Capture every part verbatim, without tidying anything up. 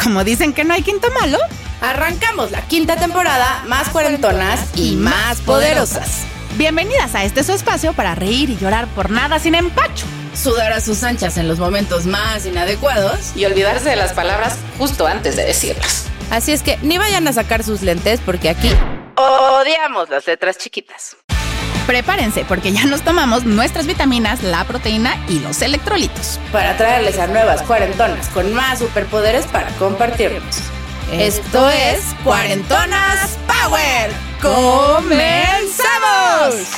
como dicen que no hay quinto malo, arrancamos la quinta temporada más cuarentonas y más poderosas. Bienvenidas a este su espacio para reír y llorar por nada sin empacho. Sudar a sus anchas en los momentos más inadecuados y olvidarse de las palabras justo antes de decirlas. Así es que ni vayan a sacar sus lentes porque aquí odiamos las letras chiquitas. Prepárense porque ya nos tomamos nuestras vitaminas, la proteína y los electrolitos para traerles a nuevas cuarentonas con más superpoderes para compartirnos. Esto es Cuarentonas Power. ¡Comenzamos!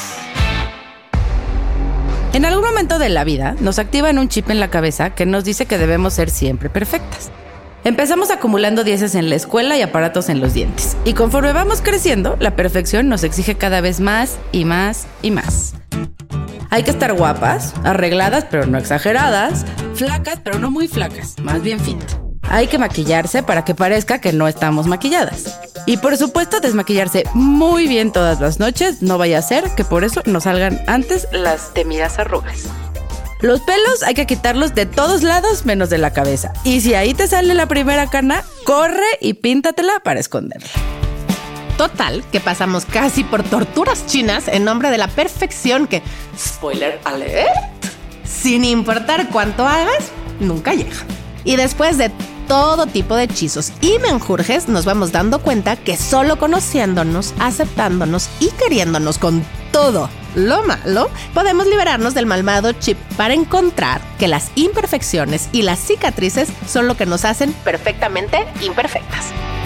En algún momento de la vida nos activan un chip en la cabeza que nos dice que debemos ser siempre perfectas. Empezamos acumulando dieces en la escuela y aparatos en los dientes. Y conforme vamos creciendo, la perfección nos exige cada vez más y más y más. Hay que estar guapas, arregladas pero no exageradas, flacas pero no muy flacas, más bien fit. Hay que maquillarse para que parezca que no estamos maquilladas. Y por supuesto desmaquillarse muy bien todas las noches, no vaya a ser que por eso nos salgan antes las temidas arrugas. Los pelos hay que quitarlos de todos lados menos de la cabeza. Y si ahí te sale la primera cana, corre y píntatela para esconderla. Total, que pasamos casi por torturas chinas en nombre de la perfección que, spoiler alert, sin importar cuánto hagas, nunca llega. Y después de todo tipo de hechizos y menjurjes, nos vamos dando cuenta que solo conociéndonos, aceptándonos y queriéndonos con todo lo malo, podemos liberarnos del malvado chip para encontrar que las imperfecciones y las cicatrices son lo que nos hacen perfectamente imperfectas.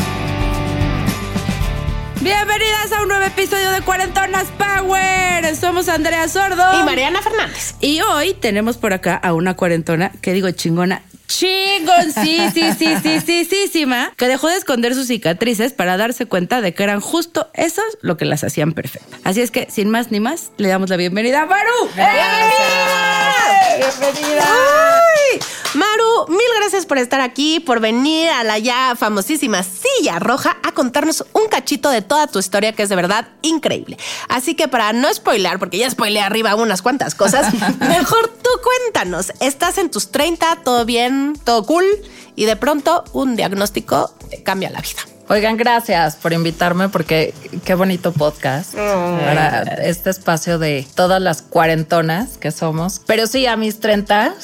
Bienvenidas a un nuevo episodio de Cuarentonas Power. Somos Andrea Sordo y Mariana Fernández. Y hoy tenemos por acá a una cuarentona, que digo chingona, chingón, sí, sí, sí, sí, sí, sí, sí, que dejó de esconder sus cicatrices para darse cuenta de que eran justo esos lo que las hacían perfectas. Así es que, sin más ni más, le damos la bienvenida a Maru. ¡Bienvenida! ¡Bienvenida! ¡Ay! Maru, mil gracias por estar aquí, por venir a la ya famosísima Silla Roja a contarnos un cachito de toda tu historia que es de verdad increíble. Así que para no spoilear, porque ya spoileé arriba unas cuantas cosas, mejor tú cuéntanos. Estás en tus treinta, todo bien, todo cool, y de pronto un diagnóstico te cambia la vida. Oigan, gracias por invitarme porque qué bonito podcast oh. para este espacio de todas las cuarentonas que somos. Pero sí, a mis treinta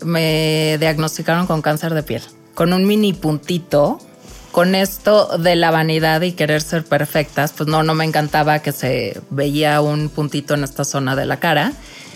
me diagnosticaron con cáncer de piel, con un mini puntito. Con esto de la vanidad y querer ser perfectas, pues no, no me encantaba que se veía un puntito en esta zona de la cara.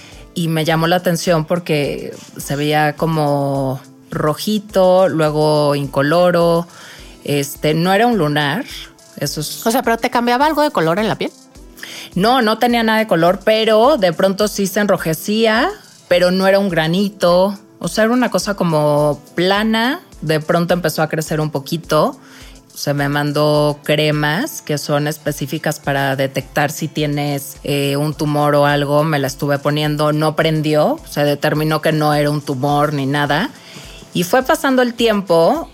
Y me llamó la atención porque se veía como rojito, luego incoloro. Este, no era un lunar, eso es... O sea, ¿pero te cambiaba algo de color en la piel? No, no tenía nada de color, pero de pronto sí se enrojecía, pero no era un granito. O sea, era una cosa como plana. De pronto empezó a crecer un poquito. Se me mandó cremas que son específicas para detectar si tienes eh, un tumor o algo. Me la estuve poniendo, no prendió. Se determinó que no era un tumor ni nada. Y fue pasando el tiempo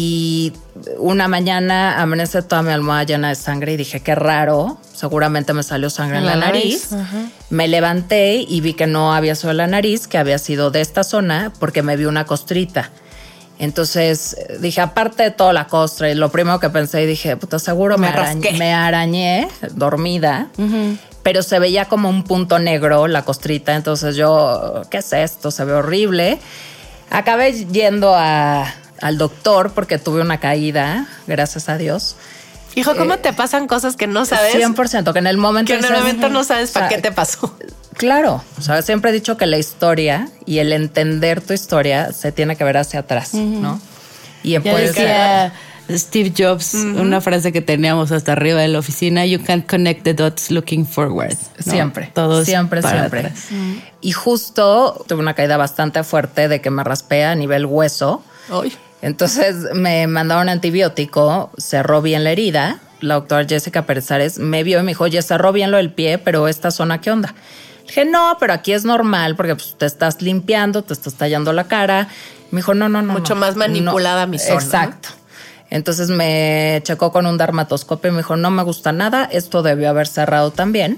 y una mañana amanece toda mi almohada llena de sangre y dije, qué raro, seguramente me salió sangre en la, la nariz. nariz. Uh-huh. Me levanté y vi que no había sido la nariz, que había sido de esta zona porque me vi una costrita. Entonces dije, aparte de toda la costra, y lo primero que pensé y dije, puta, seguro me, me, arañé, me arañé dormida. Uh-huh. Pero se veía como un punto negro la costrita. Entonces yo, ¿qué es esto? Se ve horrible. Acabé yendo a, al doctor porque tuve una caída, gracias a Dios. Hijo, ¿cómo eh, te pasan cosas que no sabes? cien por ciento, que en el momento... Que en el dices, momento no sabes para o sea, qué te pasó. Claro, o sea, siempre he dicho que la historia y el entender tu historia se tiene que ver hacia atrás, uh-huh. ¿no? Y ya decía Steve Jobs, uh-huh. una frase que teníamos hasta arriba de la oficina, you can't connect the dots looking forward. ¿No? Siempre, todos siempre, siempre. Uh-huh. Y justo tuve una caída bastante fuerte de que me raspé a nivel hueso. Ay. Entonces me mandaron antibiótico, cerró bien la herida. La doctora Jessica Pérez me vio y me dijo, oye, cerró bien lo del pie, pero esta zona, ¿qué onda? Le dije, no, pero aquí es normal porque pues, te estás limpiando, te estás tallando la cara. Me dijo, no, no, no. Mucho no, más manipulada no. mi zona. Exacto. Entonces me checó con un dermatoscopio y me dijo, no me gusta nada, esto debió haber cerrado también.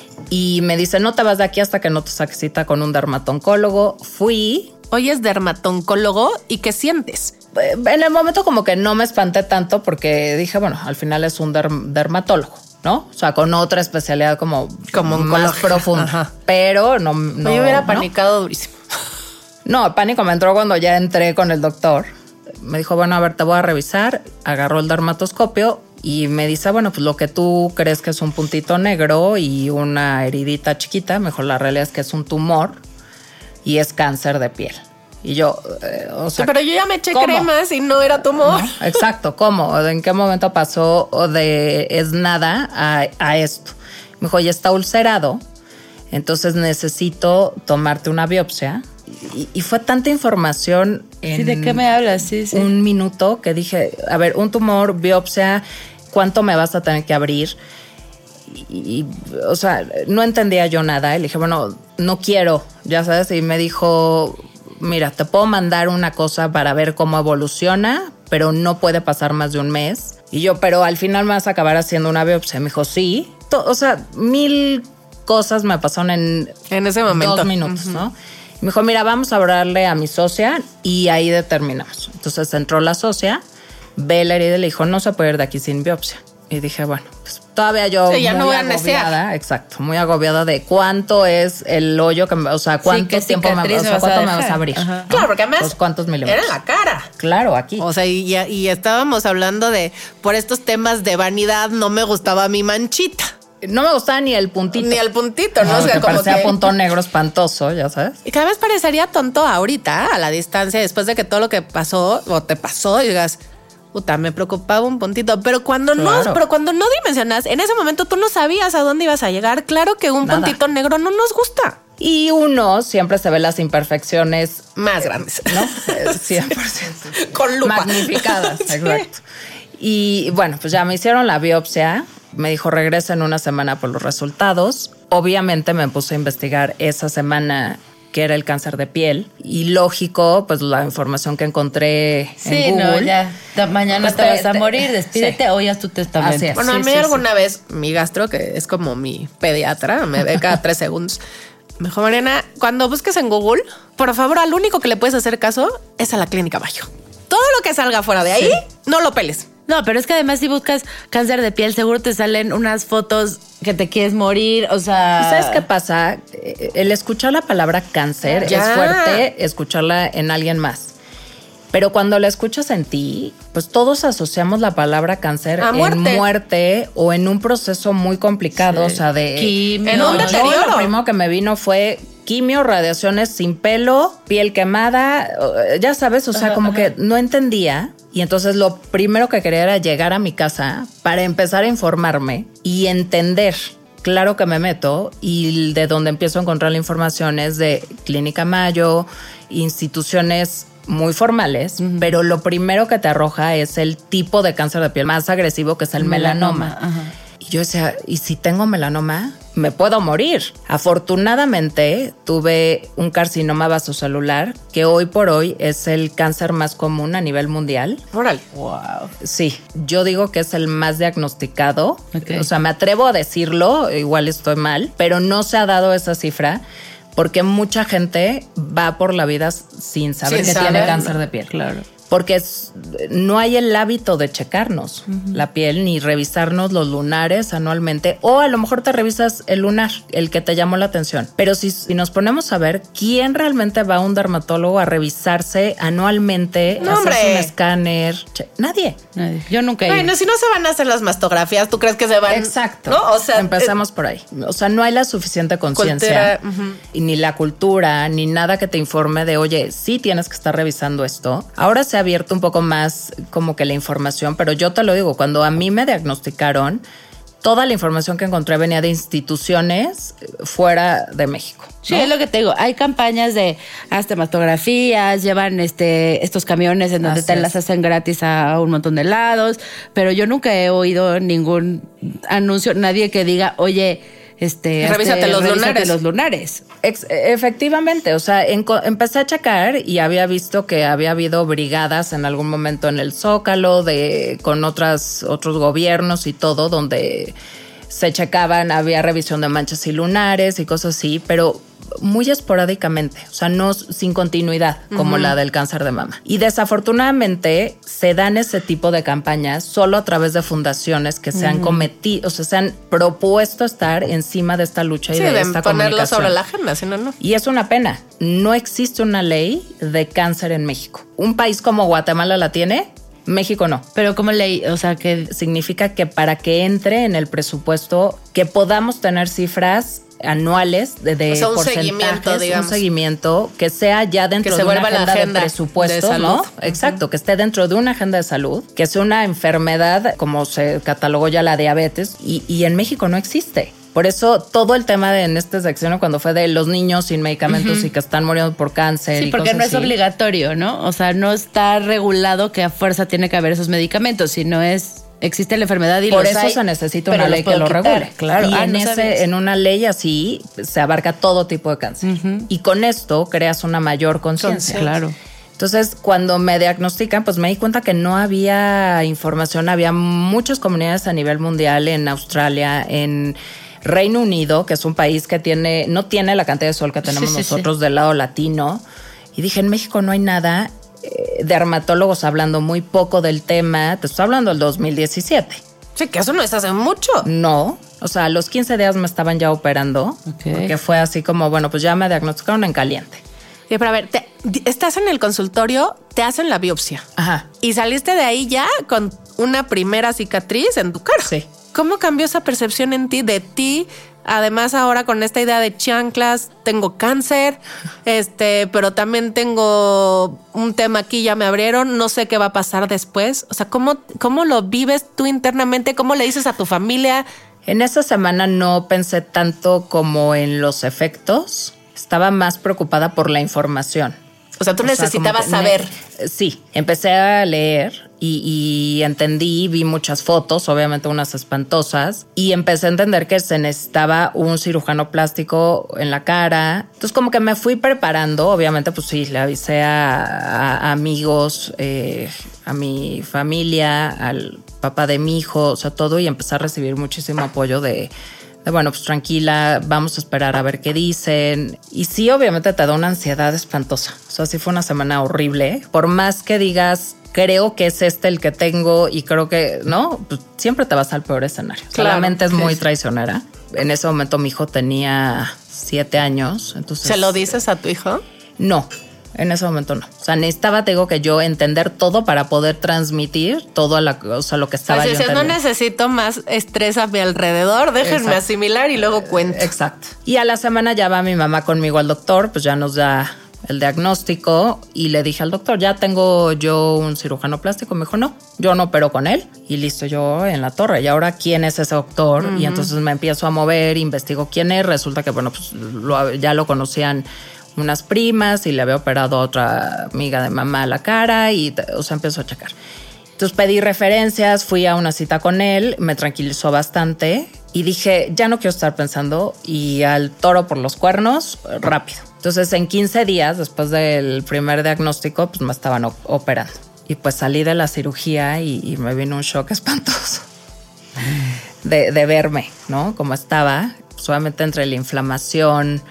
Y me dice, no te vas de aquí hasta que no te saques cita con un dermatoncólogo. Fui. Oye, es dermatoncólogo, ¿y qué sientes? en el momento como que no me espanté tanto porque dije, bueno, al final es un derm- dermatólogo, ¿no? O sea, con otra especialidad como, como más profunda. Ajá. Pero no, no. Yo hubiera ¿no? panicado durísimo. No, el pánico me entró cuando ya entré con el doctor. Me dijo, bueno, a ver, te voy a revisar. Agarró el dermatoscopio y me dice, bueno, pues lo que tú crees que es un puntito negro y una heridita chiquita, mejor la realidad es que es un tumor y es cáncer de piel. Y yo, eh, o sea, sí, pero yo ya me eché ¿cómo? cremas y no era tumor. ¿No? Exacto, ¿cómo? ¿En qué momento pasó de es nada a, a esto? Me dijo, ya está ulcerado, entonces necesito tomarte una biopsia. Y, y fue tanta información en sí, ¿de qué me hablas? Sí, sí. un minuto que dije, a ver, un tumor, biopsia, ¿cuánto me vas a tener que abrir? Y, y, o sea, no entendía yo nada. Y le dije, bueno, no quiero, ya sabes. Y me dijo, mira, te puedo mandar una cosa para ver cómo evoluciona, pero no puede pasar más de un mes. Y yo, pero al final me vas a acabar haciendo una biopsia. Me dijo, sí. To- o sea, mil cosas me pasaron en, en ese momento. Dos minutos, uh-huh. ¿no? Me dijo, mira, vamos a hablarle a mi socia y ahí determinamos. Entonces entró la socia, ve la herida y le dijo, no se puede ir de aquí sin biopsia. Y dije, bueno, pues todavía yo sí, ya muy no voy a agobiada, necear. exacto, muy agobiada de cuánto es el hoyo, que me, o sea, cuánto sí, tiempo me, o sea, cuánto me vas a abrir. Ajá. Claro, porque además pues, ¿cuántos milímetros? era en la cara. Claro, aquí. O sea, y, y estábamos hablando de, por estos temas de vanidad, no me gustaba mi manchita. No me gustaba ni el puntito. Ni el puntito, ¿no? No, o sea, que como parecía que... punto negro espantoso, ya sabes. Y cada vez parecería tonto ahorita, a la distancia, después de que todo lo que pasó o te pasó, y digas, puta, me preocupaba un puntito. Pero cuando Claro. no, pero cuando no dimensionas, en ese momento tú no sabías a dónde ibas a llegar. Claro que un Nada. puntito negro no nos gusta. Y uno siempre se ve las imperfecciones Más grandes, ¿no? cien por ciento. Con lupa. Magnificadas, Sí. exacto. Y bueno, pues ya me hicieron la biopsia. Me dijo, regresa en una semana por los resultados. Obviamente me puse a investigar esa semana qué era el cáncer de piel. Y lógico, pues la información que encontré Sí, en Google. no, ya. Da- mañana Pues te, te- vas a te- morir, despídete sí. o ya es tu testamento. Así es. Bueno, Sí, a mí sí, alguna vez mi gastro, que es como mi pediatra, me ve cada tres segundos. Me dijo, Mariana, cuando busques en Google, por favor, al único que le puedes hacer caso es a la Clínica Mayo. Todo lo que salga fuera de ahí, sí. no lo peles. No, pero es que además si buscas cáncer de piel, seguro te salen unas fotos que te quieres morir, o sea... ¿Sabes qué pasa? El escuchar la palabra cáncer Ya. es fuerte, escucharla en alguien más. Pero cuando la escuchas en ti, pues todos asociamos la palabra cáncer A en muerte. muerte o en un proceso muy complicado, Sí. o sea, de... Quimio. En un yo deterioro. lo primero que me vino fue quimio, radiaciones sin pelo, piel quemada, ya sabes, o sea, Ajá, como ajá. que no entendía. Y entonces lo primero que quería era llegar a mi casa para empezar a informarme y entender. Claro que me meto y de donde empiezo a encontrar la información es de Clínica Mayo, instituciones muy formales, uh-huh. pero lo primero que te arroja es el tipo de cáncer de piel más agresivo, que es el melanoma. melanoma. Ajá. Y yo decía, ¿y si tengo melanoma? Me puedo morir. Afortunadamente, tuve un carcinoma vasocelular, que hoy por hoy es el cáncer más común a nivel mundial. Órale. Wow. Sí, yo digo que es el más diagnosticado. Okay. O sea, me atrevo a decirlo, igual estoy mal, pero no se ha dado esa cifra porque mucha gente va por la vida sin saber Sin que saber. tiene cáncer de piel. Claro. Porque es, no hay el hábito de checarnos uh-huh. la piel ni revisarnos los lunares anualmente, o a lo mejor te revisas el lunar, el que te llamó la atención. Pero si, si nos ponemos a ver, ¿quién realmente va a un dermatólogo a revisarse anualmente, no, a hombre. hacerse un escáner? Che, nadie. Nadie. Yo nunca he ido. Bueno, si no se van a hacer las mastografías, ¿tú crees que se van? Exacto. ¿No? O sea, empezamos eh, por ahí. O sea, no hay la suficiente conciencia, uh-huh. y ni la cultura, ni nada que te informe de, oye, sí tienes que estar revisando esto. Ahora se ha abierto un poco más como que la información, pero yo te lo digo, cuando a mí me diagnosticaron, toda la información que encontré venía de instituciones fuera de México, ¿no? Sí, es lo que te digo. Hay campañas de hasta mastografías, llevan este estos camiones en donde Así te es. las hacen gratis a un montón de lados, pero yo nunca he oído ningún anuncio, nadie que diga, oye, este, revísate este, los revísate lunares. los lunares. Ex- efectivamente, o sea, en, empecé a checar y había visto que había habido brigadas en algún momento en el Zócalo de con otras otros gobiernos y todo, donde se checaban, había revisión de manchas y lunares y cosas así, pero muy esporádicamente, o sea, no sin continuidad como uh-huh. la del cáncer de mama. Y desafortunadamente se dan ese tipo de campañas solo a través de fundaciones que se uh-huh. han cometido, o sea, se han propuesto estar encima de esta lucha y sí, de, de esta ponerlo comunicación. Sobre la agenda, si no, no. Y es una pena. No existe una ley de cáncer en México. Un país como Guatemala la tiene, México no. Pero como ley, o sea, que significa que para que entre en el presupuesto, que podamos tener cifras anuales de, de o sea, un seguimiento, digamos. Un seguimiento que sea ya dentro de una agenda, la agenda de presupuesto, de ¿no? Exacto, uh-huh. que esté dentro de una agenda de salud, que sea una enfermedad, como se catalogó ya la diabetes, y, y en México no existe. Por eso todo el tema de en esta sección cuando fue de los niños sin medicamentos uh-huh. y que están muriendo por cáncer. Sí, y porque cosas no es así. obligatorio, ¿no? O sea, no está regulado que a fuerza tiene que haber esos medicamentos, sino es... Existe la enfermedad y por los eso hay, se necesita una ley que lo quitar, regule. Claro. Y ah, en, no ese, en una ley así se abarca todo tipo de cáncer. Uh-huh. Y con esto creas una mayor conciencia. Claro. Entonces, cuando me diagnostican, pues me di cuenta que no había información. Había muchas comunidades a nivel mundial, en Australia, en Reino Unido, que es un país que tiene no tiene la cantidad de sol que tenemos sí, sí, nosotros sí. del lado latino. Y dije, en México no hay nada. Dermatólogos hablando muy poco del tema. Te estoy hablando del dos mil diecisiete. Sí, que eso no es hace mucho. No, o sea, a los quince días me estaban ya operando. Okay. Porque fue así como, bueno, pues ya me diagnosticaron en caliente. Y pero a ver, te, estás en el consultorio, te hacen la biopsia. Ajá. Y saliste de ahí ya con una primera cicatriz en tu cara. Sí. ¿Cómo cambió esa percepción en ti, de ti? Además, ahora con esta idea de chanclas, tengo cáncer, este, pero también tengo un tema aquí, ya me abrieron, no sé qué va a pasar después. O sea, ¿cómo, cómo lo vives tú internamente? ¿Cómo le dices a tu familia? En esa semana no pensé tanto como en los efectos. Estaba más preocupada por la información. O sea, tú o necesitabas sea, saber. Me, sí, empecé a leer y, y entendí, vi muchas fotos, obviamente unas espantosas, y empecé a entender que se necesitaba un cirujano plástico en la cara. Entonces como que me fui preparando, obviamente pues sí, le avisé a, a amigos, eh, a mi familia, al papá de mi hijo, o sea, todo, y empecé a recibir muchísimo apoyo de... De, bueno, pues tranquila, vamos a esperar a ver qué dicen. Y sí, obviamente te da una ansiedad espantosa. O sea, sí fue una semana horrible. Por más que digas, creo que es este el que tengo y creo que, ¿no? Pues siempre te vas al peor escenario. Claro, la mente es muy sí. traicionera. En ese momento mi hijo tenía siete años. Entonces, ¿se lo dices a tu hijo? No. En ese momento no. O sea, necesitaba, te digo, que yo entender todo para poder transmitir todo a la, o sea, lo que estaba pues, yo entendiendo. No necesito más estrés a mi alrededor, déjenme Exacto. asimilar y luego cuento. Exacto. Y a la semana ya va mi mamá conmigo al doctor, pues ya nos da el diagnóstico y le dije al doctor, ya tengo yo un cirujano plástico. Me dijo, no, yo no opero con él. Y listo, yo en la torre. Y ahora, ¿quién es ese doctor? Uh-huh. Y entonces me empiezo a mover, investigo quién es. Resulta que, bueno, pues lo, ya lo conocían unas primas y le había operado a otra amiga de mamá la cara y, o sea, empezó a checar. Entonces pedí referencias, fui a una cita con él, me tranquilizó bastante y dije, ya no quiero estar pensando y al toro por los cuernos, rápido. Entonces en quince días, después del primer diagnóstico, pues me estaban op- operando. Y pues salí de la cirugía y, y me vino un shock espantoso de, de verme, ¿no? Como estaba, solamente entre la inflamación,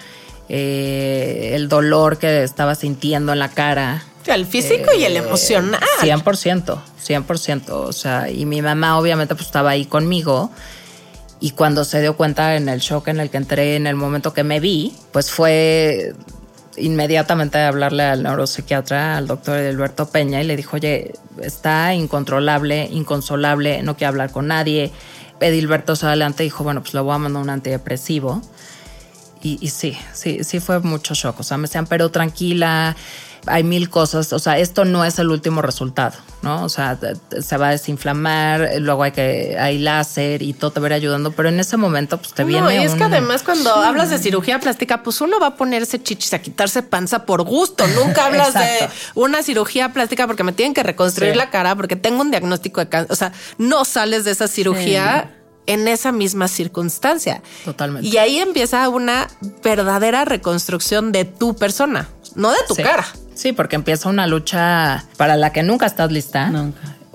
Eh, el dolor que estaba sintiendo en la cara. El físico eh, y el emocional. cien por ciento, cien por ciento. O sea, y mi mamá obviamente pues estaba ahí conmigo. Y cuando se dio cuenta en el shock en el que entré, en el momento que me vi, pues fue inmediatamente hablarle al neuropsiquiatra, al doctor Edilberto Peña, y le dijo, oye, está incontrolable, inconsolable, no quiere hablar con nadie. Edilberto se adelante y dijo, bueno, pues le voy a mandar un antidepresivo. Y, y sí, sí, sí fue mucho shock. O sea, me decían, pero tranquila, hay mil cosas. O sea, esto no es el último resultado, ¿no? O sea, se va a desinflamar, luego hay que hay láser y todo te va a ir ayudando. Pero en ese momento, pues te no, viene y es un... que además cuando hablas de cirugía plástica, pues uno va a ponerse chichis a quitarse panza por gusto. Nunca hablas de una cirugía plástica porque me tienen que reconstruir sí. la cara, porque tengo un diagnóstico de cáncer. O sea, no sales de esa cirugía... Sí. en esa misma circunstancia. Totalmente. Y ahí empieza una verdadera reconstrucción de tu persona, no de tu sí. cara. Sí, porque empieza una lucha para la que nunca estás lista. Nunca.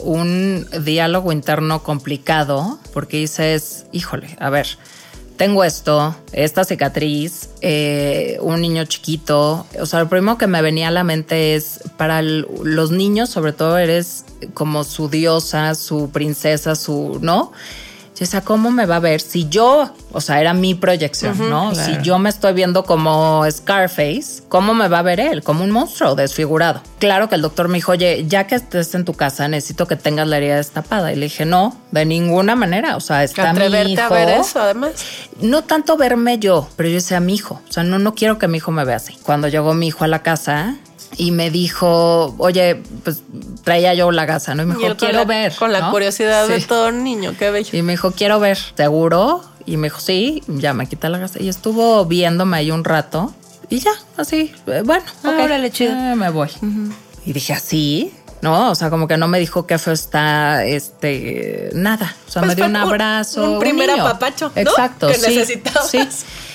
un diálogo interno complicado porque dices, híjole, a ver, tengo esto, esta cicatriz, eh, un niño chiquito. O sea, lo primero que me venía a la mente es, para el, los niños, sobre todo, eres como su diosa, su princesa, su, ¿no? O sea, ¿cómo me va a ver si yo, o sea, era mi proyección, uh-huh, ¿no? Claro. Si yo me estoy viendo como Scarface, ¿cómo me va a ver él? Como un monstruo desfigurado. Claro que el doctor me dijo, oye, ya que estés en tu casa, necesito que tengas la herida destapada. Y le dije, no, de ninguna manera. O sea, está mi hijo. Atreverte a ver eso, además. No tanto verme yo, pero yo decía, mi hijo. O sea, no, no quiero que mi hijo me vea así. Cuando llegó mi hijo a la casa y me dijo, oye, pues traía yo la gasa, ¿no? Y me dijo, y quiero la, ver. Con ¿no? la curiosidad sí. de todo niño, qué bello. Y me dijo, quiero ver, ¿seguro? Y me dijo, sí, ya me quita la gasa. Y estuvo viéndome ahí un rato y ya, así, bueno, ah, ok, órale, chido. Eh, me voy. Uh-huh. Y dije, ¿así? No, o sea, como que no me dijo qué feo está, este, nada. O sea, pues me dio un abrazo. Un, un primer un apapacho, ¿no? Exacto, que sí. necesitabas. Sí.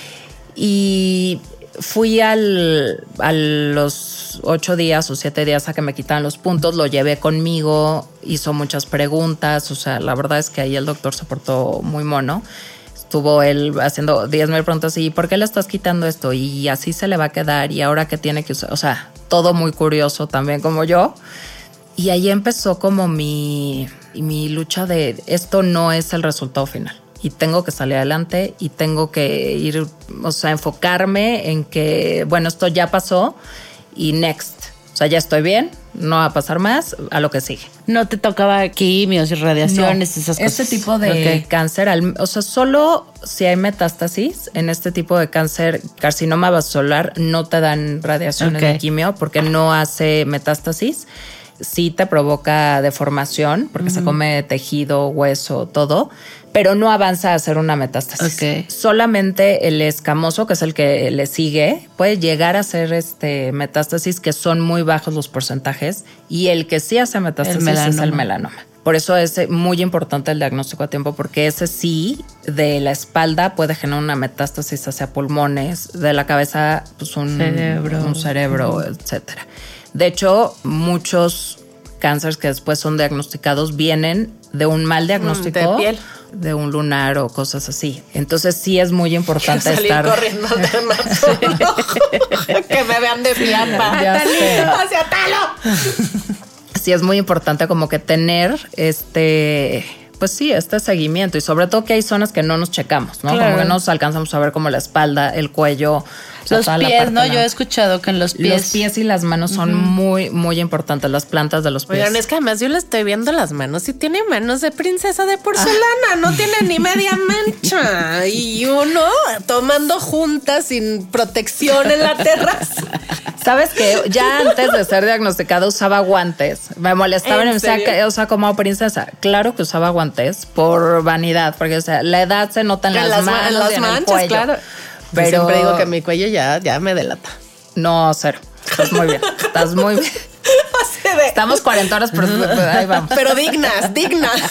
Y fui al, a los ocho días o siete días a que me quitaran los puntos, lo llevé conmigo, hizo muchas preguntas, o sea, la verdad es que ahí el doctor se portó muy mono. Estuvo él haciendo diez mil preguntas y ¿por qué le estás quitando esto? Y así se le va a quedar y ahora qué tiene que usar, o sea, todo muy curioso también como yo. Y ahí empezó como mi, mi lucha de esto no es el resultado final. Y tengo que salir adelante y tengo que ir, o sea, enfocarme en que, bueno, esto ya pasó y next. O sea, ya estoy bien, no va a pasar más, a lo que sigue. ¿No te tocaba quimios y radiaciones, no, esas cosas? Este tipo de okay. cáncer, o sea, solo si hay metástasis en este tipo de cáncer, carcinoma vasolar, no te dan radiaciones okay. de quimio porque no hace metástasis. Sí te provoca deformación porque uh-huh. se come tejido, hueso, todo, pero no avanza a hacer una metástasis. Okay. Solamente el escamoso, que es el que le sigue, puede llegar a hacer este metástasis, que son muy bajos los porcentajes, y el que sí hace metástasis el es el melanoma. Por eso es muy importante el diagnóstico a tiempo, porque ese sí, de la espalda puede generar una metástasis hacia pulmones, de la cabeza, pues un cerebro, un cerebro uh-huh. etcétera. De hecho, muchos cánceres que después son diagnosticados vienen de un mal diagnóstico de piel, de un lunar o cosas así. Entonces sí es muy importante salir estar corriendo de más que me vean de fiampa hacia Talo. Sí es muy importante como que tener este, pues sí, este seguimiento y sobre todo que hay zonas que no nos checamos, ¿no? Claro. Como que no nos alcanzamos a ver como la espalda, el cuello. Los pies, ¿no? Yo he escuchado que en los pies... Los pies y las manos son uh-huh. muy, muy importantes, las plantas de los pies. Oigan, es que además yo le estoy viendo las manos y tiene manos de princesa de porcelana, ah. no tiene ni media mancha. Y uno tomando juntas sin protección en la terraza. ¿Sabes qué? Ya antes de ser diagnosticada usaba guantes. Me molestaban y me decía que, o sea, como princesa. Claro que usaba guantes por vanidad, porque o sea, la edad se nota en las, las manos, en las y en manchas, el cuello. Claro. Pero yo siempre digo que mi cuello ya, ya me delata. No, cero. Estás muy bien. Estás muy bien. Estamos cuarenta horas, pero ahí vamos. Pero dignas, dignas.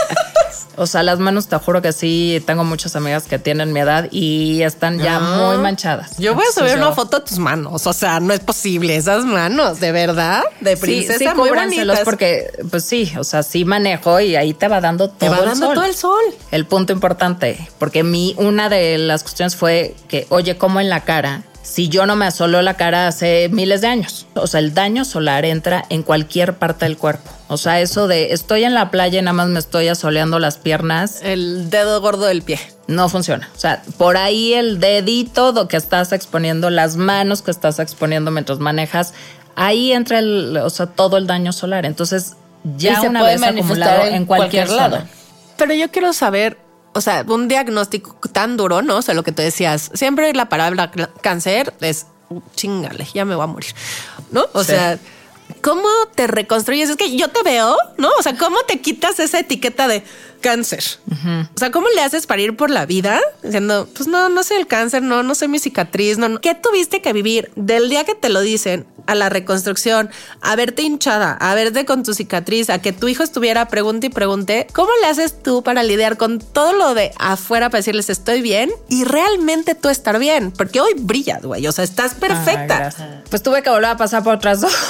O sea, las manos, te juro que sí, tengo muchas amigas que tienen mi edad y están ya no. muy manchadas. Yo voy a subir yo... una foto de tus manos. O sea, no es posible. Esas manos, de verdad, de princesa, sí, sí, muy bonitas. Porque, pues sí, o sea, sí manejo y ahí te va dando todo te va el dando sol. todo el sol. El punto importante, porque mi, una de las cuestiones fue que, oye, como en la cara, si yo no me asoló la cara hace miles de años. O sea, el daño solar entra en cualquier parte del cuerpo. O sea, eso de estoy en la playa y nada más me estoy asoleando las piernas. El dedo gordo del pie. No funciona. O sea, por ahí el dedito que estás exponiendo, las manos que estás exponiendo mientras manejas, ahí entra el, o sea, todo el daño solar. Entonces, ya una vez acumulado en, en cualquier, cualquier lado. Pero yo quiero saber, o sea, un diagnóstico tan duro, ¿no? O sea, lo que tú decías, siempre la palabra cáncer es chingale, ya me voy a morir, ¿no? O sí. sea, ¿cómo te reconstruyes? Es que yo te veo, ¿no? O sea, ¿cómo te quitas esa etiqueta de cáncer? Uh-huh. O sea, ¿cómo le haces para ir por la vida diciendo, pues no, no soy el cáncer, no, no soy mi cicatriz, no, no? ¿Qué tuviste que vivir del día que te lo dicen a la reconstrucción, a verte hinchada, a verte con tu cicatriz, a que tu hijo estuviera pregunte y pregunte? ¿Cómo le haces tú para lidiar con todo lo de afuera para decirles estoy bien y realmente tú estar bien? Porque hoy brillas, güey, o sea, estás perfecta. Ay, pues tuve que volver a pasar por otras dos.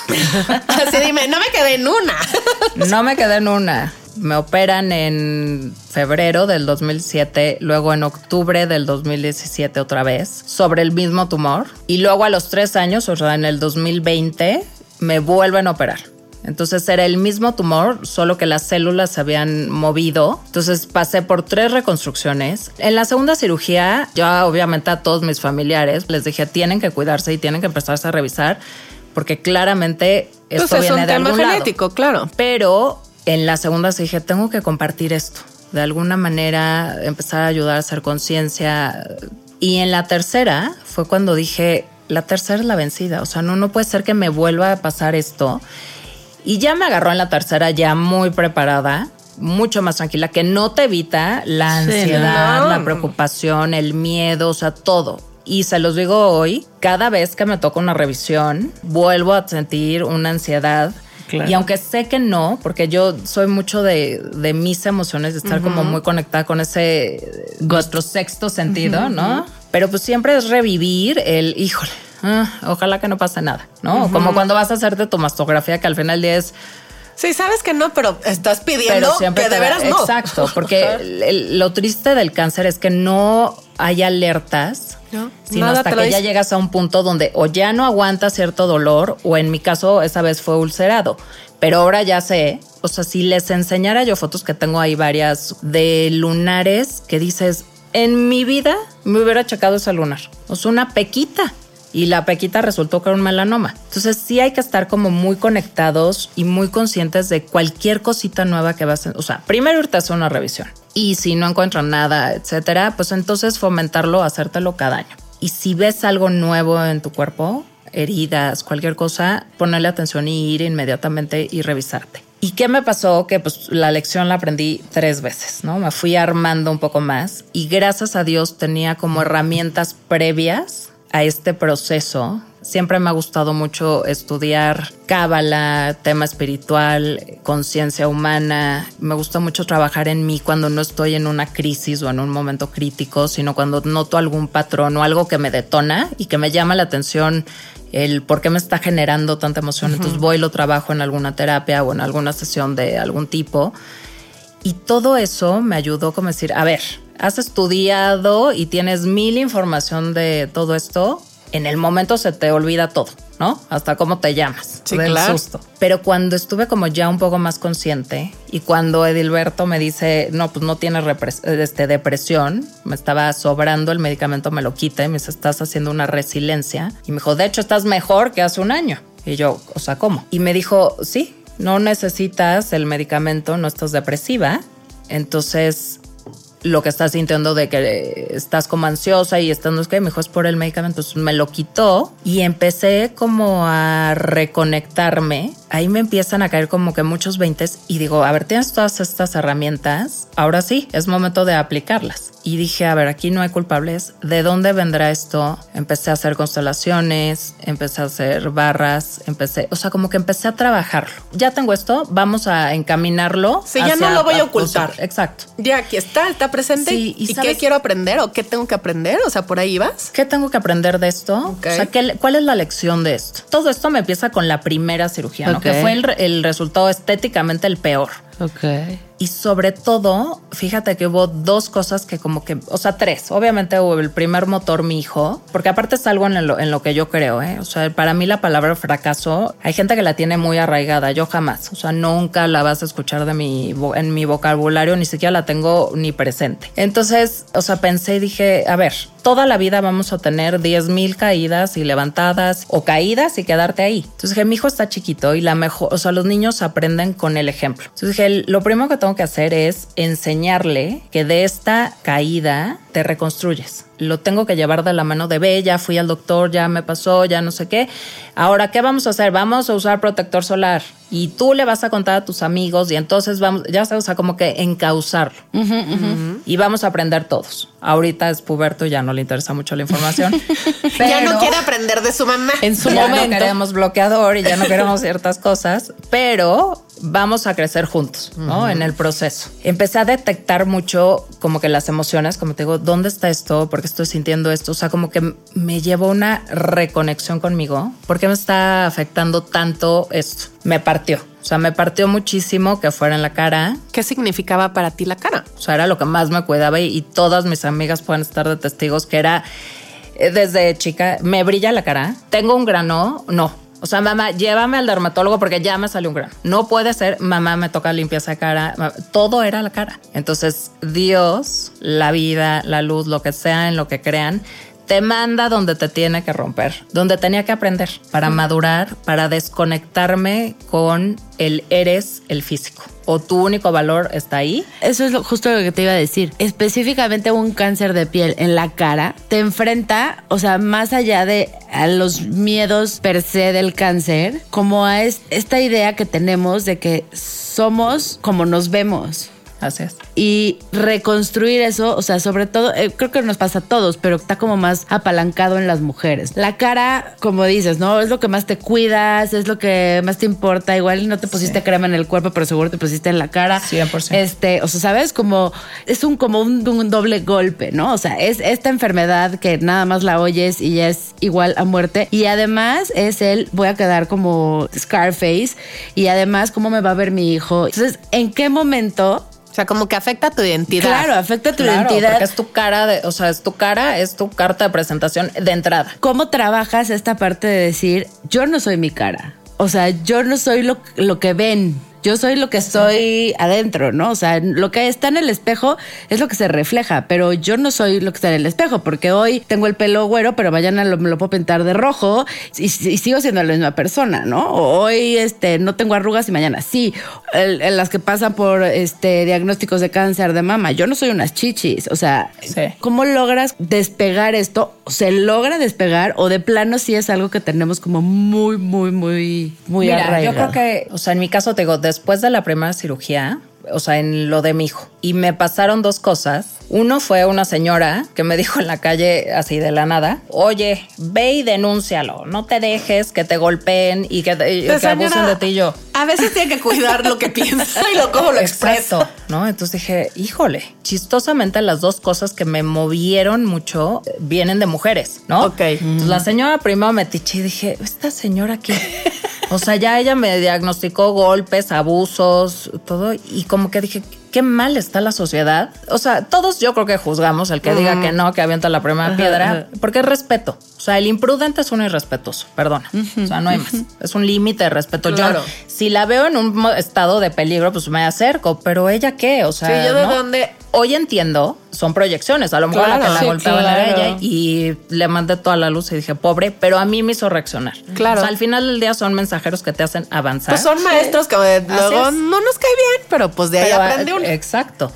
Así dime, no me quedé en una. No me quedé en una. Me operan en febrero del dos mil siete, luego en octubre del dos mil diecisiete otra vez, sobre el mismo tumor. Y luego a los tres años, o sea, en el dos mil veinte, me vuelven a operar. Entonces era el mismo tumor, solo que las células se habían movido. Entonces pasé por tres reconstrucciones. En la segunda cirugía, yo obviamente a todos mis familiares les dije, tienen que cuidarse y tienen que empezarse a revisar, porque claramente esto pues viene es un de tema algún genético, lado. claro. Pero en la segunda sí dije, tengo que compartir esto. De alguna manera empezar a ayudar a hacer conciencia. Y en la tercera fue cuando dije, la tercera es la vencida. O sea, no, no puede ser que me vuelva a pasar esto. Y ya me agarró en la tercera ya muy preparada, mucho más tranquila, que no te evita la ansiedad, sí, no. la preocupación, el miedo, o sea, todo. Y se los digo hoy, cada vez que me toca una revisión, vuelvo a sentir una ansiedad. Claro. Y aunque sé que no, porque yo soy mucho de, de mis emociones, de estar uh-huh. como muy conectada con ese, nuestro sexto sentido, uh-huh. ¿no? Pero pues siempre es revivir el, híjole, uh, ojalá que no pase nada, ¿no? Uh-huh. Como cuando vas a hacerte tu mastografía, que al final del día es... Sí, sabes que no, pero estás pidiendo pero que de veras no. Exacto, porque el, el, lo triste del cáncer es que no hay alertas, no, sino hasta que ya llegas a un punto donde o ya no aguantas cierto dolor, o en mi caso esa vez fue ulcerado. Pero ahora ya sé, o sea, si les enseñara yo fotos, que tengo ahí varias de lunares que dices, en mi vida me hubiera checado ese lunar. O sea, una pequita. Y la pequita resultó que era un melanoma. Entonces sí hay que estar como muy conectados y muy conscientes de cualquier cosita nueva que vas a... O sea, primero irte a hacer una revisión. Y si no encuentran nada, etcétera, pues entonces fomentarlo, hacértelo cada año. Y si ves algo nuevo en tu cuerpo, heridas, cualquier cosa, ponerle atención y ir inmediatamente y revisarte. ¿Y qué me pasó? Que pues la lección la aprendí tres veces, ¿no? Me fui armando un poco más y gracias a Dios tenía como herramientas previas a este proceso. Siempre me ha gustado mucho estudiar cábala, tema espiritual, conciencia humana. Me gusta mucho trabajar en mí cuando no estoy en una crisis o en un momento crítico, sino cuando noto algún patrón o algo que me detona y que me llama la atención el por qué me está generando tanta emoción. Uh-huh. Entonces voy y lo trabajo en alguna terapia o en alguna sesión de algún tipo. Y todo eso me ayudó como decir, a ver, has estudiado y tienes mil información de todo esto, en el momento se te olvida todo, ¿no? Hasta cómo te llamas, sí, del claro. susto. Pero cuando estuve como ya un poco más consciente y cuando Edilberto me dice, no, pues no tienes repres- este, depresión, me estaba sobrando el medicamento, me lo quita y me dice, estás haciendo una resiliencia. Y me dijo, de hecho, estás mejor que hace un año. Y yo, o sea, ¿cómo? Y me dijo, sí, no necesitas el medicamento, no estás depresiva. Entonces, lo que estás sintiendo de que estás como ansiosa y estás, no es que me dijo, es por el medicamento. Entonces me lo quitó y empecé como a reconectarme. Ahí me empiezan a caer como que muchos veintes y digo, a ver, tienes todas estas herramientas, ahora sí, es momento de aplicarlas. Y dije, a ver, aquí no hay culpables, ¿de dónde vendrá esto? Empecé a hacer constelaciones, empecé a hacer barras, empecé, o sea, como que empecé a trabajarlo. Ya tengo esto, vamos a encaminarlo. Sí, ya no lo voy a ocultar. Cosa. Exacto. Ya aquí está, está presente. Sí, ¿Y, ¿Y qué quiero aprender o qué tengo que aprender? O sea, ¿por ahí vas? ¿Qué tengo que aprender de esto? Okay. O sea, ¿qué, ¿cuál es la lección de esto? Todo esto me empieza con la primera cirugía, ¿no? Okay. Que fue el, el resultado estéticamente el peor. Ok. Y sobre todo, fíjate que hubo dos cosas que como que, o sea, tres. Obviamente hubo el primer motor, mi hijo, porque aparte es algo en lo, en lo que yo creo, ¿eh? O sea, para mí la palabra fracaso, hay gente que la tiene muy arraigada, yo jamás. O sea, nunca la vas a escuchar de mi, en mi vocabulario, ni siquiera la tengo ni presente. Entonces, o sea, pensé y dije, a ver, toda la vida vamos a tener diez mil caídas y levantadas o caídas y quedarte ahí. Entonces dije, mi hijo está chiquito y la mejor, o sea, los niños aprenden con el ejemplo. Entonces dije, lo primero que tengo que hacer es enseñarle que de esta caída te reconstruyes. Lo tengo que llevar de la mano de ve, ya fui al doctor, ya me pasó, ya no sé qué. Ahora, ¿qué vamos a hacer? Vamos a usar protector solar y tú le vas a contar a tus amigos y entonces vamos, ya sabes, o sea, como que encauzarlo. Uh-huh, uh-huh. Y vamos a aprender todos. Ahorita es puberto, ya no le interesa mucho la información. Pero ya no quiere aprender de su mamá. En su ya momento. Ya no queremos bloqueador y ya no queremos ciertas cosas, pero vamos a crecer juntos, ¿no? Uh-huh. En el proceso. Empecé a detectar mucho como que las emociones, como te digo, ¿dónde está esto? ¿Por qué estoy sintiendo esto? O sea, como que me llevó una reconexión conmigo. ¿Por qué me está afectando tanto esto? Me partió. O sea, me partió muchísimo que fuera en la cara. ¿Qué significaba para ti la cara? O sea, era lo que más me cuidaba y, y todas mis amigas pueden estar de testigos que era desde chica, me brilla la cara. Tengo un grano, no. O sea, mamá, llévame al dermatólogo porque ya me salió un grano. No puede ser, mamá, me toca limpieza de cara. Todo era la cara. Entonces, Dios, la vida, la luz, lo que sea, en lo que crean, te manda donde te tiene que romper, donde tenía que aprender para madurar, para desconectarme con el eres, el físico. O tu único valor está ahí. Eso es lo, justo lo que te iba a decir. Específicamente un cáncer de piel en la cara te enfrenta, o sea, más allá de a los miedos per se del cáncer, como a es, esta idea que tenemos de que somos como nos vemos. Así es. Y reconstruir eso, o sea, sobre todo, eh, creo que nos pasa a todos, pero está como más apalancado en las mujeres. La cara, como dices, ¿no? Es lo que más te cuidas, es lo que más te importa. Igual no te pusiste sí. crema en el cuerpo, pero seguro te pusiste en la cara. cien por ciento. Este, o sea, ¿sabes? Como, es un, como un, un doble golpe, ¿no? O sea, es esta enfermedad que nada más la oyes y ya es igual a muerte. Y además es el, voy a quedar como Scarface. Y además, ¿cómo me va a ver mi hijo? Entonces, ¿en qué momento? O sea, como que afecta tu identidad. Claro, afecta tu claro, identidad. Porque es tu cara, de, o sea, es tu cara, es tu carta de presentación de entrada. ¿Cómo trabajas esta parte de decir, yo no soy mi cara? O sea, yo no soy lo, lo que ven. Yo soy lo que estoy adentro, ¿no? O sea, lo que está en el espejo es lo que se refleja, pero yo no soy lo que está en el espejo, porque hoy tengo el pelo güero, pero mañana lo, me lo puedo pintar de rojo y, y sigo siendo la misma persona, ¿no? O hoy este, no tengo arrugas y mañana sí. El, el, las que pasan por este, diagnósticos de cáncer de mama, yo no soy unas chichis. O sea, sí. ¿Cómo logras despegar esto? ¿Se logra despegar o de plano sí es algo que tenemos como muy, muy, muy, muy Mira, arraigado? Yo creo que, o sea, en mi caso te digo, después de la primera cirugía, o sea, en lo de mi hijo, y me pasaron dos cosas. Uno fue una señora que me dijo en la calle, así de la nada, oye, ve y denúncialo, no te dejes que te golpeen y que, y, que señora, abusen de ti. Y yo, a veces tiene que cuidar lo que piensa y lo, cómo lo expreso, ¿no? Entonces dije, híjole, chistosamente las dos cosas que me movieron mucho vienen de mujeres, ¿no? Ok. Entonces, la señora primero me tiché y dije, ¿esta señora qué? O sea, ya ella me diagnosticó golpes, abusos, todo, y como que dije, qué mal está la sociedad. O sea, todos yo creo que juzgamos al que uh-huh. diga que no, que avienta la primera uh-huh. piedra, porque es respeto. O sea, el imprudente es un irrespetuoso, perdona. Uh-huh. O sea, no hay más. Es un límite de respeto. Claro. Yo, si la veo en un estado de peligro, pues me acerco, pero ¿ella qué? O sea, sí, yo de ¿no? dónde... Hoy entiendo, son proyecciones. A lo mejor claro, la que la sí, golpeaban claro. era ella y le mandé toda la luz y dije, pobre, pero a mí me hizo reaccionar. Claro. O sea, al final del día son mensajeros que te hacen avanzar. Pues son maestros sí. que luego no nos cae bien, pero pues de ahí pero, aprende uno. Exacto.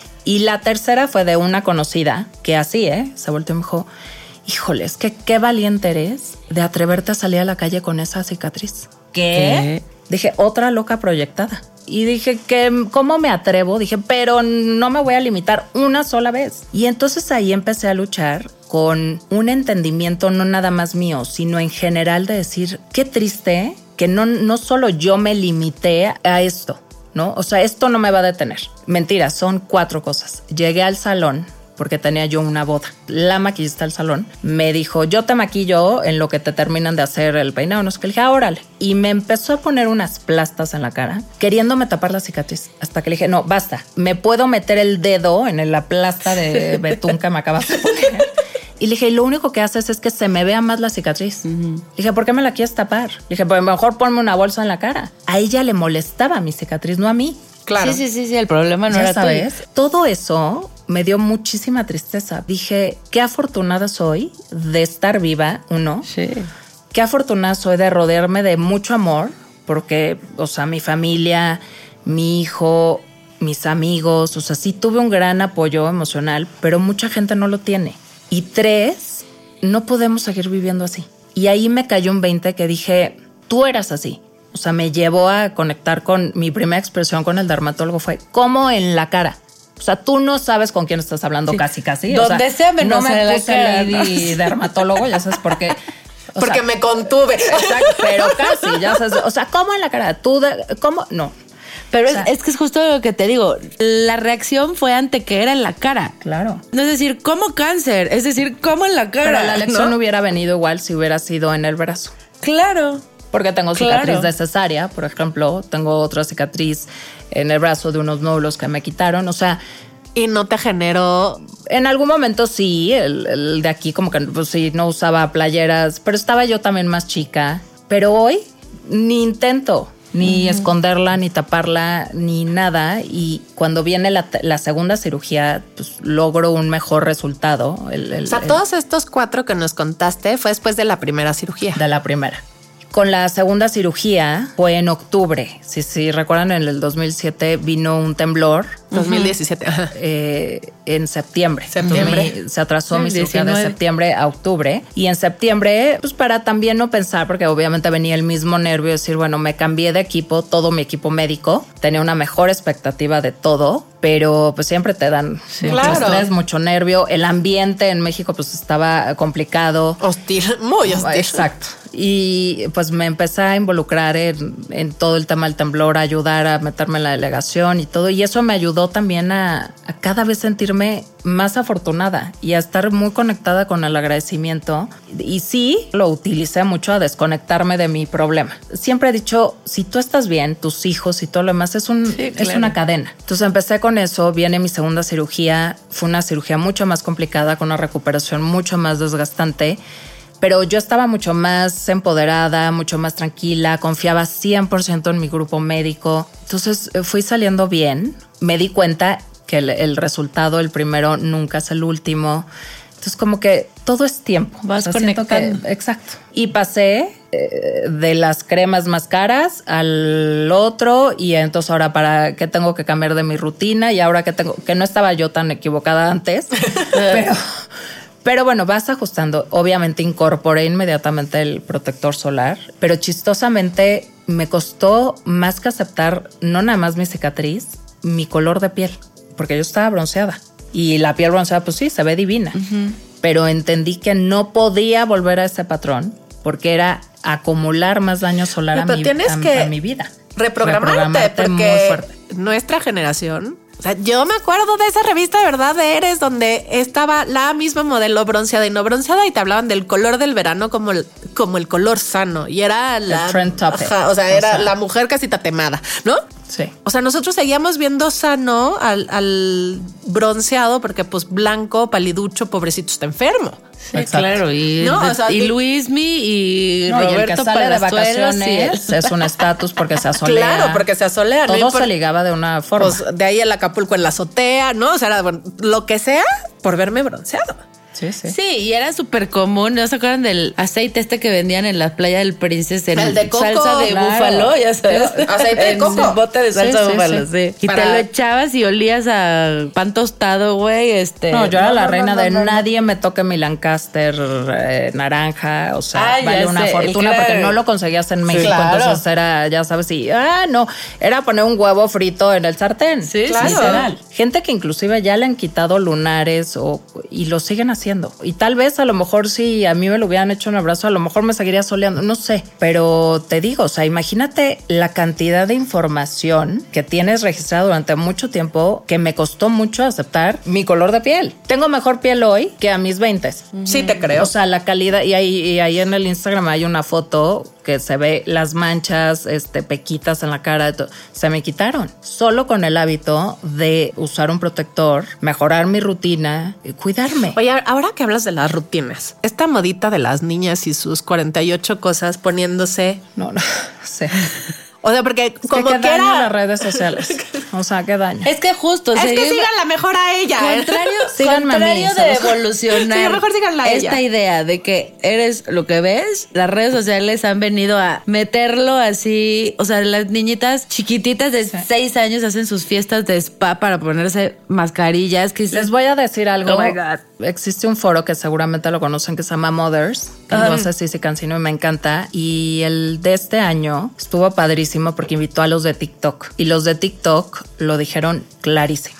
Y la tercera fue de una conocida que así, ¿eh? Se volteó y me dijo, híjole, es que qué valiente eres de atreverte a salir a la calle con esa cicatriz. ¿Qué? ¿Qué? Dije, otra loca proyectada. Y dije, que ¿cómo me atrevo? Dije, pero no me voy a limitar una sola vez. Y entonces ahí empecé a luchar con un entendimiento no nada más mío, sino en general de decir, qué triste que no, no solo yo me limité a esto, ¿no? O sea, esto no me va a detener. Mentira, son cuatro cosas. Llegué al salón porque tenía yo una boda. La maquillista del salón me dijo, yo te maquillo en lo que te terminan de hacer el peinado. No sé qué. Le dije, ah, órale. Y me empezó a poner unas plastas en la cara, queriéndome tapar la cicatriz. Hasta que le dije, no, basta. Me puedo meter el dedo en la plasta de betún que me acabas de poner. Y le dije, lo único que haces es que se me vea más la cicatriz. Uh-huh. Le dije, ¿por qué me la quieres tapar? Le dije, pues mejor ponme una bolsa en la cara. A ella le molestaba mi cicatriz, no a mí. Claro. Sí, sí, sí, sí, el problema no ya era sabes. Tuyo. Todo eso me dio muchísima tristeza. Dije, qué afortunada soy de estar viva, uno. Sí. Qué afortunada soy de rodearme de mucho amor, porque, o sea, mi familia, mi hijo, mis amigos, o sea, sí tuve un gran apoyo emocional, pero mucha gente no lo tiene. Y tres, no podemos seguir viviendo así. Y ahí me cayó un veinte que dije, tú eras así. O sea, me llevó a conectar con mi primera expresión con el dermatólogo fue como en la cara. O sea, tú no sabes con quién estás hablando, sí. casi, casi. Donde o sea, sea menos no me en puse la cara, lady ¿no? dermatólogo, ya sabes por qué. Porque sea, me contuve. Exacto, pero casi, ya sabes. O sea, ¿cómo en la cara? ¿Tú de, cómo? No. Pero O es, sea, es que es justo lo que te digo. La reacción fue ante que era en la cara. Claro. No es decir, ¿cómo cáncer? Es decir, ¿cómo en la cara? Pero la lección ¿no? hubiera venido igual si hubiera sido en el brazo. Claro. Porque tengo cicatriz Claro. de cesárea, por ejemplo. Tengo otra cicatriz en el brazo de unos nódulos que me quitaron. O sea, Y no te generó... en algún momento sí, el, el de aquí como que pues, sí, no usaba playeras, pero estaba yo también más chica. Pero hoy ni intento ni uh-huh. esconderla, ni taparla, ni nada. Y cuando viene la, la segunda cirugía, pues logro un mejor resultado. El, el, O sea, el, todos estos cuatro que nos contaste fue después de la primera cirugía. de la primera. Con la segunda cirugía fue en octubre. Si, si recuerdan, en el dos mil siete vino un temblor. dos mil diecisiete. Eh, en septiembre. Septiembre. Entonces, mi, se atrasó sí, mi cirugía de diecinueve. septiembre a octubre. Y en septiembre, pues para también no pensar, porque obviamente venía el mismo nervio de decir, bueno, me cambié de equipo, todo mi equipo médico. Tenía una mejor expectativa de todo, pero pues siempre te dan sí, mucho claro. estrés, mucho nervio. El ambiente en México pues estaba complicado. Hostil, muy hostil. Exacto. Y pues me empecé a involucrar en, en todo el tema del temblor, a ayudar a meterme en la delegación y todo. Y eso me ayudó también a, a cada vez sentirme más afortunada y a estar muy conectada con el agradecimiento. Y sí, lo utilicé mucho a desconectarme de mi problema. Siempre he dicho, si tú estás bien, tus hijos y todo lo demás es, un, sí, claro. es una cadena. Entonces empecé con eso, viene mi segunda cirugía. Fue una cirugía mucho más complicada, con una recuperación mucho más desgastante. Pero yo estaba mucho más empoderada, mucho más tranquila, confiaba cien por ciento en mi grupo médico. Entonces fui saliendo bien. Me di cuenta que el, el resultado, el primero, nunca es el último. Entonces como que todo es tiempo. Vas o sea, conectando. Que, exacto. Y pasé eh, de las cremas más caras al otro y entonces ahora para qué tengo que cambiar de mi rutina y ahora que tengo, que no estaba yo tan equivocada antes, pero... Pero bueno, vas ajustando. Obviamente incorporé inmediatamente el protector solar, pero chistosamente me costó más que aceptar no nada más mi cicatriz, mi color de piel, porque yo estaba bronceada. Y la piel bronceada, pues sí, se ve divina. Uh-huh. Pero entendí que no podía volver a ese patrón porque era acumular más daño solar pero a, mi, tienes a, que a mi vida. Reprogramarte, reprogramarte porque muy fuerte. Nuestra generación... O sea, yo me acuerdo de esa revista de Verdad de Eres donde estaba la misma modelo bronceada y no bronceada y te hablaban del color del verano como el, como el color sano y era la... El trend topic. Ajá, o sea, era o sea, la mujer casi tatemada, ¿no? Sí. O sea, nosotros seguíamos viendo sano al, al bronceado porque pues blanco, paliducho, pobrecito, está enfermo. Sí, claro, y, no, de, o sea, y y, Luismi y no, Roberto y el que sale de Palazuelos, vacaciones sí. es un estatus porque se asolea. Claro, porque se asolea. Todo ¿no? se por, ligaba de una forma. Pues de ahí el Acapulco en la azotea, ¿no? O sea, era, bueno, lo que sea por verme bronceado. Sí, sí. Sí, y era súper común. ¿No se acuerdan del aceite este que vendían en la playa del Princess? En el de coco, salsa de claro. búfalo, ya sabes. Aceite de coco. En bote de salsa Sí, de sí, búfalo, sí. sí. Y Para- te lo echabas y olías a pan tostado, güey. Este. No, yo era No, la no, reina no, de no, no. nadie me toque mi Lancaster eh, naranja. O sea, Ah, ya vale una sé, fortuna claro. porque no lo conseguías en México. Claro. Entonces era, ya sabes, y ah, no, era poner un huevo frito en el sartén. Sí, claro. Literal. Gente que inclusive ya le han quitado lunares o, y lo siguen haciendo. Y tal vez a lo mejor si a mí me lo hubieran hecho un abrazo, a lo mejor me seguiría soleando, no sé. Pero te digo, o sea, imagínate la cantidad de información que tienes registrada durante mucho tiempo que me costó mucho aceptar mi color de piel. Tengo mejor piel hoy que a mis veintes. Sí, te creo. O sea, la calidad, y ahí, y ahí en el Instagram hay una foto que se ve las manchas, este, pequitas en la cara, se me quitaron. Solo con el hábito de usar un protector, mejorar mi rutina y cuidarme. Oye, ahora que hablas de las rutinas, esta modita de las niñas y sus cuarenta y ocho cosas poniéndose... No, no, sí. O sea, porque Es como que qué que daño era... las redes sociales. O sea, qué daño. Es que justo. Es que sería- síganla mejor a ella. ¿eh? Contrario, Síganme a mí, contrario de ¿sabes? evolucionar. Sí, mejor síganla a esta ella. idea de que eres lo que ves, las redes sociales han venido a meterlo así. O sea, las niñitas chiquititas de seis años hacen sus fiestas de spa para ponerse mascarillas. Que Les voy a decir algo. Oh my God. Existe un foro que seguramente lo conocen que se llama Mothers, que Ajá. lo hace Cici Cancino y me encanta. Y el de este año estuvo padrísimo porque invitó a los de TikTok. Y los de TikTok lo dijeron clarísimo.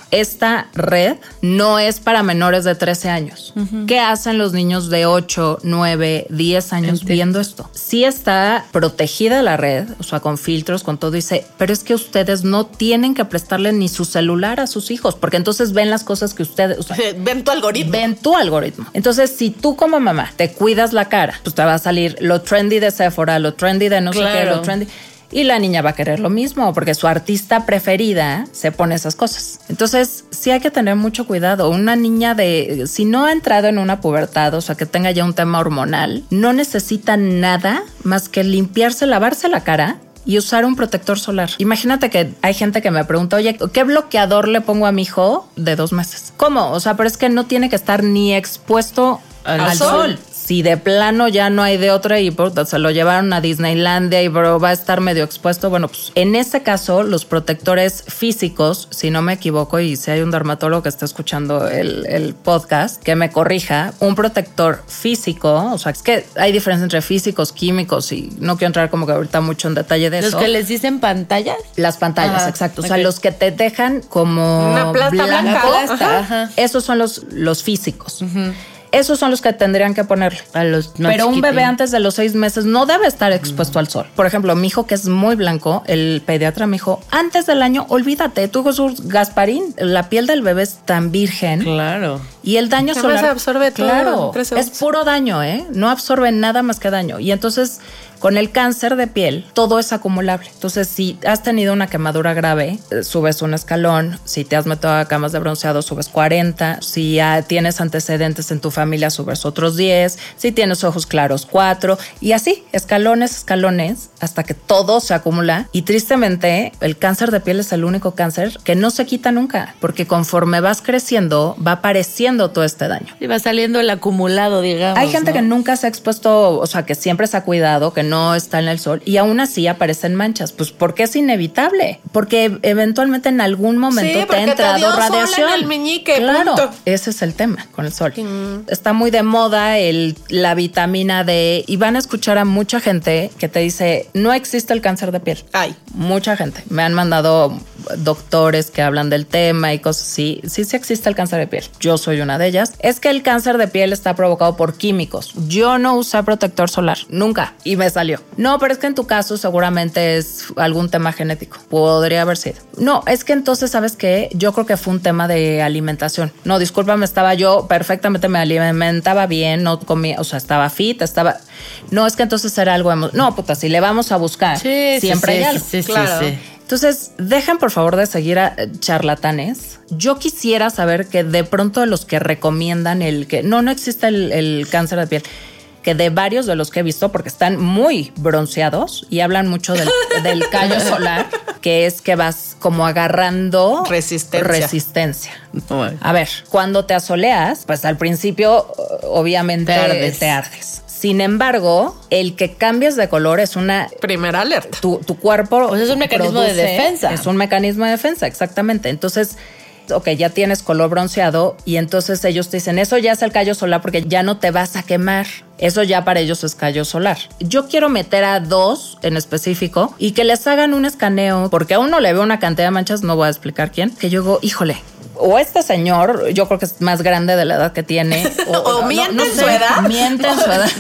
esta red no es para menores de trece años. Uh-huh. ¿Qué hacen los niños de ocho, nueve, diez años Entiendo. viendo esto? Sí está protegida la red, o sea, con filtros, con todo, dice, pero es que ustedes no tienen que prestarle ni su celular a sus hijos, porque entonces ven las cosas que ustedes... O sea, ven tu algoritmo. Ven tu algoritmo. Entonces, si tú como mamá te cuidas la cara, pues te va a salir lo trendy de Sephora, lo trendy de no claro. sé qué, lo trendy... Y la niña va a querer lo mismo porque su artista preferida se pone esas cosas. Entonces, sí hay que tener mucho cuidado. Una niña de... Si no ha entrado en una pubertad, o sea, que tenga ya un tema hormonal, no necesita nada más que limpiarse, lavarse la cara y usar un protector solar. Imagínate que hay gente que me pregunta, oye, ¿qué bloqueador le pongo a mi hijo de dos meses? ¿Cómo? O sea, pero es que no tiene que estar ni expuesto al, al sol. sol. Si de plano ya no hay de otra y por, se lo llevaron a Disneylandia y bro, va a estar medio expuesto, bueno, pues en ese caso los protectores físicos, si no me equivoco y si hay un dermatólogo que está escuchando el, el podcast, que me corrija, un protector físico, o sea, es que hay diferencia entre físicos, químicos y no quiero entrar como que ahorita mucho en detalle de eso. ¿Los que les dicen pantallas? Las pantallas, ah, exacto. Okay. O sea, los que te dejan como una plasta blanca. blanco, Ajá. Ajá. Esos son los, los físicos. Uh-huh. Esos son los que tendrían que ponerle. A los Pero un bebé antes de los seis meses no debe estar expuesto mm. al sol. Por ejemplo, mi hijo que es muy blanco, el pediatra me dijo, antes del año, olvídate, tú Jesús Gasparín, la piel del bebé es tan virgen. Claro. Y el daño ¿Qué solar. Se absorbe todo. Claro. Es puro daño, ¿eh? No absorbe nada más que daño. Y entonces, con el cáncer de piel, todo es acumulable. Entonces, si has tenido una quemadura grave, subes un escalón. Si te has metido a camas de bronceado, subes cuarenta. Si ya tienes antecedentes en tu familia, subes otros diez. Si tienes ojos claros, cuatro. Y así, escalones, escalones, hasta que todo se acumula. Y tristemente, el cáncer de piel es el único cáncer que no se quita nunca. Porque conforme vas creciendo, va apareciendo todo este daño. Y va saliendo el acumulado, digamos. Hay gente ¿no? que nunca se ha expuesto, o sea, que siempre se ha cuidado, que no está en el sol y aún así aparecen manchas. Pues porque es inevitable. Porque eventualmente en algún momento sí, te ha entrado te dio radiación. Sol en el meñique, claro, punto. Ese es el tema con el sol. Mm. Está muy de moda el, la vitamina D y van a escuchar a mucha gente que te dice no existe el cáncer de piel. Ay. Mucha gente. Me han mandado doctores que hablan del tema y cosas así. Sí, sí existe el cáncer de piel. Yo soy una de ellas. Es que el cáncer de piel está provocado por químicos. Yo no usé protector solar, nunca, y me salió. No, pero es que en tu caso seguramente es algún tema genético. Podría haber sido. No, es que entonces, ¿sabes qué? Yo creo que fue un tema de alimentación. No, discúlpame, estaba yo perfectamente, me alimentaba bien, no comía, o sea, estaba fit, estaba... No, es que entonces era algo... Emo... No, puta, si le vamos a buscar, sí, siempre sí, hay sí, algo. Sí, sí, claro. sí, sí. Entonces, dejen por favor de seguir a charlatanes. Yo quisiera saber que de pronto de los que recomiendan el que no, no existe el, el cáncer de piel, que de varios de los que he visto, porque están muy bronceados y hablan mucho del, del callo solar, que es que vas como agarrando resistencia. resistencia. A ver, cuando te asoleas, pues al principio obviamente te ardes. Te ardes. Sin embargo, el que cambies de color es una... primera alerta. Tu, tu cuerpo... Pues es un mecanismo produce, de defensa. Es un mecanismo de defensa, exactamente. Entonces, ok, ya tienes color bronceado y entonces ellos te dicen, eso ya es el callo solar porque ya no te vas a quemar. Eso ya para ellos es callo solar. Yo quiero meter a dos en específico y que les hagan un escaneo, porque a uno le veo una cantidad de manchas, no voy a explicar quién, que yo digo, híjole... O este señor, yo creo que es más grande de la edad que tiene. O, o no, miente no, no en sé, su edad. Miente en su edad.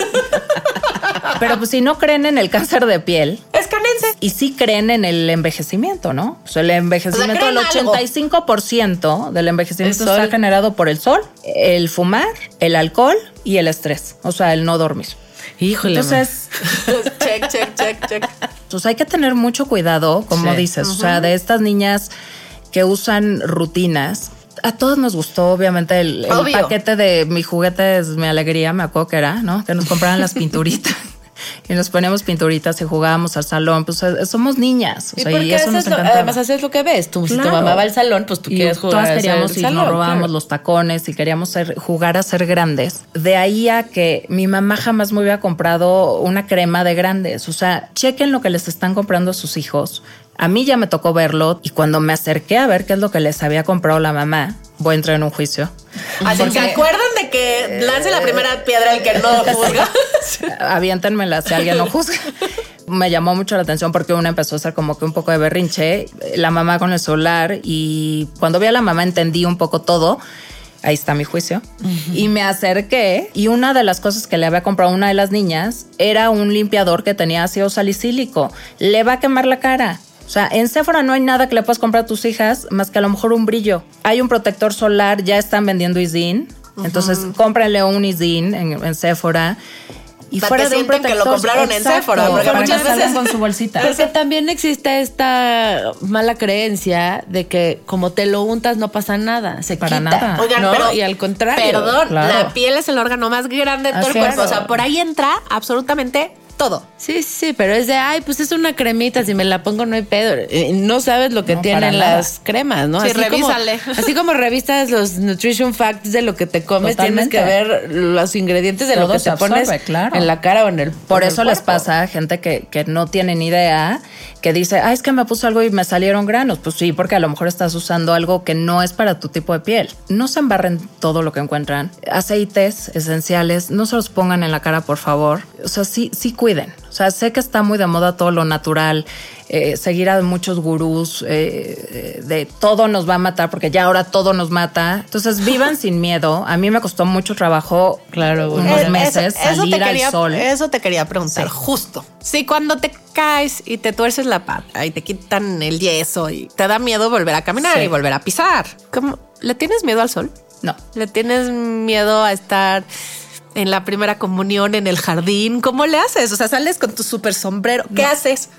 Pero pues si no creen en el cáncer de piel. Escánense. Y sí creen en el envejecimiento, ¿no? O sea, el envejecimiento, o sea, el ochenta y cinco por ciento del envejecimiento está generado por el sol, el fumar, el alcohol y el estrés. O sea, el no dormir. Híjole. Entonces, check, check, check, check. Entonces hay que tener mucho cuidado, como sí. dices, uh-huh. o sea, de estas niñas que usan rutinas. A todos nos gustó, obviamente, el, el paquete de mi juguete es mi alegría, me acuerdo que era, ¿no? Que nos compraran las pinturitas. Y nos poníamos pinturitas y jugábamos al salón. Pues somos niñas. O sea, y, y eso nos encantaba. Además, haces lo que ves. Tú, claro. Si tu mamá va al salón, pues tú y quieres jugar. Todas queríamos y salón, nos robábamos claro. los tacones y queríamos ser, jugar a ser grandes. De ahí a que mi mamá jamás me hubiera comprado una crema de grandes. O sea, chequen lo que les están comprando a sus hijos. A mí ya me tocó verlo y cuando me acerqué a ver qué es lo que les había comprado la mamá, voy a entrar en un juicio. Así que se acuerdan de que lance la primera piedra el que no juzga. Aviéntenmela si alguien no juzga. me llamó mucho la atención porque una empezó a hacer como que un poco de berrinche, la mamá con el celular, y cuando vi a la mamá entendí un poco todo. Ahí está mi juicio. Uh-huh. Y me acerqué y una de las cosas que le había comprado a una de las niñas era un limpiador que tenía ácido salicílico. Le va a quemar la cara. O sea, en Sephora no hay nada que le puedas comprar a tus hijas más que a lo mejor un brillo. Hay un protector solar, ya están vendiendo Isdin. Uh-huh. Entonces, cómprenle un Isdin en, en Sephora. Y fuera de un protector, que lo compraron exacto, en Sephora, porque muchas veces con su bolsita. Porque también existe esta mala creencia de que como te lo untas no pasa nada, se Para quita, nada. Oigan, ¿no? pero, y al contrario. Perdón, claro. La piel es el órgano más grande de todo Así el cuerpo. es. O sea, por ahí entra absolutamente todo. Sí, sí, pero es de, ay, pues es una cremita, si me la pongo no hay pedo. No sabes lo que no, tienen las cremas, ¿no? Sí, así revísale. Como, así como revistas los nutrition facts de lo que te comes, totalmente. Tienes que ver los ingredientes de todo lo que te absorbe, pones claro. en la cara o en el Por en eso el les pasa a gente que, que no tienen idea, que dice, ay, es que me puse algo y me salieron granos. Pues sí, porque a lo mejor estás usando algo que no es para tu tipo de piel. No se embarren todo lo que encuentran. Aceites esenciales, no se los pongan en la cara, por favor. O sea, sí, sí cuiden. O sea, sé que está muy de moda todo lo natural, eh, seguir a muchos gurús, eh, de todo nos va a matar, porque ya ahora todo nos mata. Entonces, vivan sin miedo. A mí me costó mucho trabajo, claro, unos eso, meses, eso, salir eso quería, al sol. Eso te quería preguntar, sí. justo. Si cuando te caes y te tuerces la pata y te quitan el yeso y te da miedo volver a caminar sí. y volver a pisar, ¿cómo? ¿Le tienes miedo al sol? No. ¿Le tienes miedo a estar en la primera comunión en el jardín? ¿Cómo le haces? O sea, sales con tu súper sombrero. ¿Qué no. haces?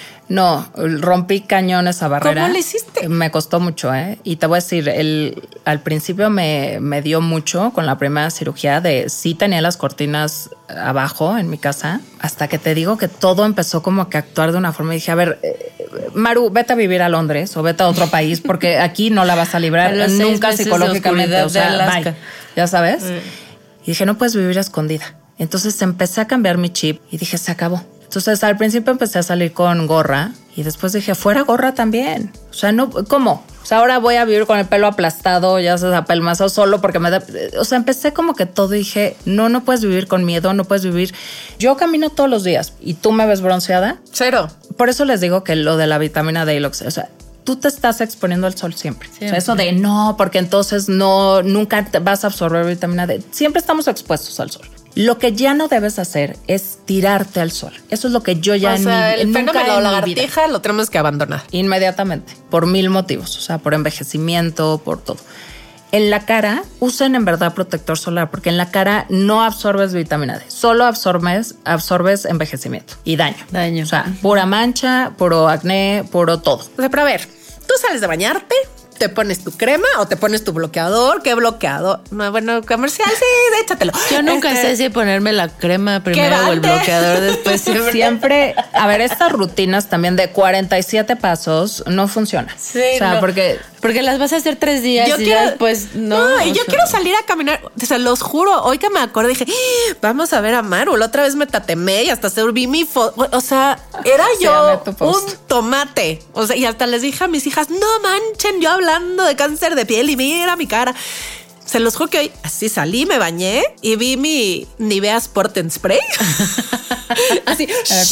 No, rompí cañón esa barrera. ¿Cómo le hiciste? Me costó mucho, ¿eh? Y te voy a decir, el, al principio me, me dio mucho con la primera cirugía de sí tenía las cortinas abajo en mi casa, hasta que te digo que todo empezó como que a actuar de una forma. Y dije, a ver, eh, Maru, vete a vivir a Londres o vete a otro país porque aquí no la vas a librar nunca psicológicamente. O sea, bye, ya sabes. Mm. Y dije, no puedes vivir escondida. Entonces empecé a cambiar mi chip y dije, se acabó. Entonces al principio empecé a salir con gorra y después dije, fuera gorra también. O sea, no, ¿cómo? O sea, ahora voy a vivir con el pelo aplastado, ya sabes, apelmazado solo porque me da... O sea, empecé como que todo y dije, no, no puedes vivir con miedo, no puedes vivir... Yo camino todos los días y tú me ves bronceada. Cero. Por eso les digo que lo de la vitamina D, o sea, tú te estás exponiendo al sol siempre. siempre. O sea, eso de no, porque entonces no, nunca te vas a absorber vitamina D. Siempre estamos expuestos al sol. Lo que ya no debes hacer es tirarte al sol. Eso es lo que yo ya... O sea, ni, el nunca fenómeno de la en lagartija lo tenemos que abandonar. Inmediatamente, por mil motivos. O sea, por envejecimiento, por todo. En la cara, usen en verdad protector solar, porque en la cara no absorbes vitamina D. Solo absorbes, absorbes envejecimiento y daño. Daño. O sea, pura mancha, puro acné, puro todo. O sea, pero a ver, tú sales de bañarte, te pones tu crema o te pones tu bloqueador. ¿Qué bloqueador? No, bueno, comercial, sí, échatelo. Yo nunca este, sé si ponerme la crema primero o el bloqueador después. Siempre. siempre, a ver, estas rutinas también de cuarenta y siete pasos no funcionan. Sí, o sea, no. porque... Porque las vas a hacer tres días yo y quiero, ya después no. No, y yo sea. quiero salir a caminar. O sea, los juro, hoy que me acordé dije, ¡Ah! Vamos a ver a Maru. La otra vez me tatemé y hasta serví mi foto. O sea, era yo un tomate. O sea, y hasta les dije a mis hijas, no manchen, yo hablando de cáncer de piel y mira mi cara. Se los juro que hoy así salí, me bañé y vi mi Nivea Sport and Spray. Así,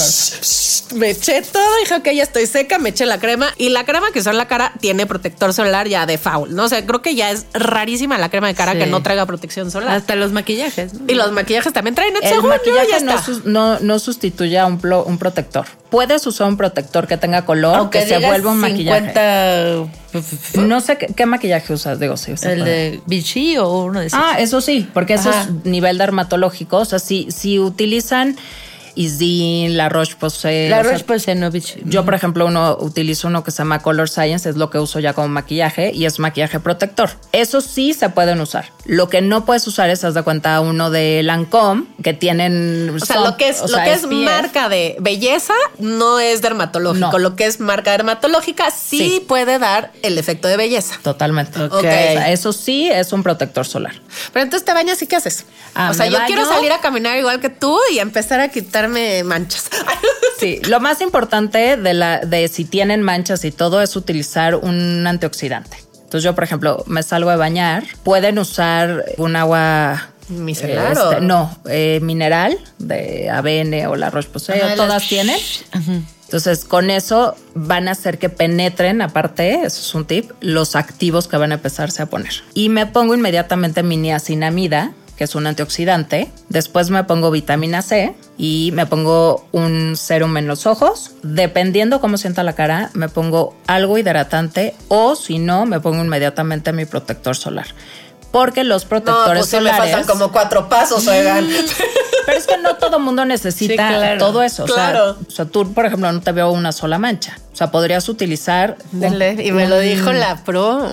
me eché todo, dije, ok, ya estoy seca, me eché la crema. Y la crema que uso en la cara tiene protector solar ya de foul, ¿no? O sea, creo que ya es rarísima la crema de cara sí. que no traiga protección solar. Hasta los maquillajes, ¿no? Y los maquillajes también traen el, el según maquillaje yo, ya no, está. Sus, no, no sustituye a un, plo, un protector. Puedes usar un protector que tenga color, aunque que se vuelva un cincuenta... maquillaje. No sé qué, qué maquillaje usas, digo, sí. El de Vichy o uno de esos. Ah, eso sí, porque eso Ajá. es nivel dermatológico. O sea, si, si utilizan Isdin, La Roche-Posay. La Roche-Posay, no Vichy. Yo, por ejemplo, uno utilizo uno que se llama Color Science, es lo que uso ya como maquillaje y es maquillaje protector. Eso sí se pueden usar. Lo que no puedes usar es, haz de cuenta, uno de Lancôme, que tienen... O sea, son, lo que es, lo sea, que es marca de belleza no es dermatológico. No. Lo que es marca dermatológica sí, sí puede dar el efecto de belleza. Totalmente. Okay. Okay. O sea, eso sí es un protector solar. Pero entonces te bañas y ¿qué haces? Ah, o sea, yo baño. quiero salir a caminar igual que tú y empezar a quitarme manchas. Sí, lo más importante de, la, de si tienen manchas y todo es utilizar un antioxidante. Entonces yo, por ejemplo, me salgo a bañar. Pueden usar un agua ¿Micelar este, o...? No, eh, mineral de A B N o la Roche-Posay, Ajá, todas las- tienen. Ajá. Entonces, con eso van a hacer que penetren, aparte, eso es un tip, los activos que van a empezarse a poner. Y me pongo inmediatamente mi niacinamida, que es un antioxidante. Después me pongo vitamina C y me pongo un sérum en los ojos. Dependiendo cómo sienta la cara, me pongo algo hidratante o si no, me pongo inmediatamente mi protector solar. Porque los protectores No, pues sí me solares... faltan como cuatro pasos, oigan. Pero es que no todo mundo necesita Sí, claro. todo eso. O, Claro. sea, o sea, tú, por ejemplo, no te veo una sola mancha. O sea, podrías utilizar... Dele, y me lo dijo la pro.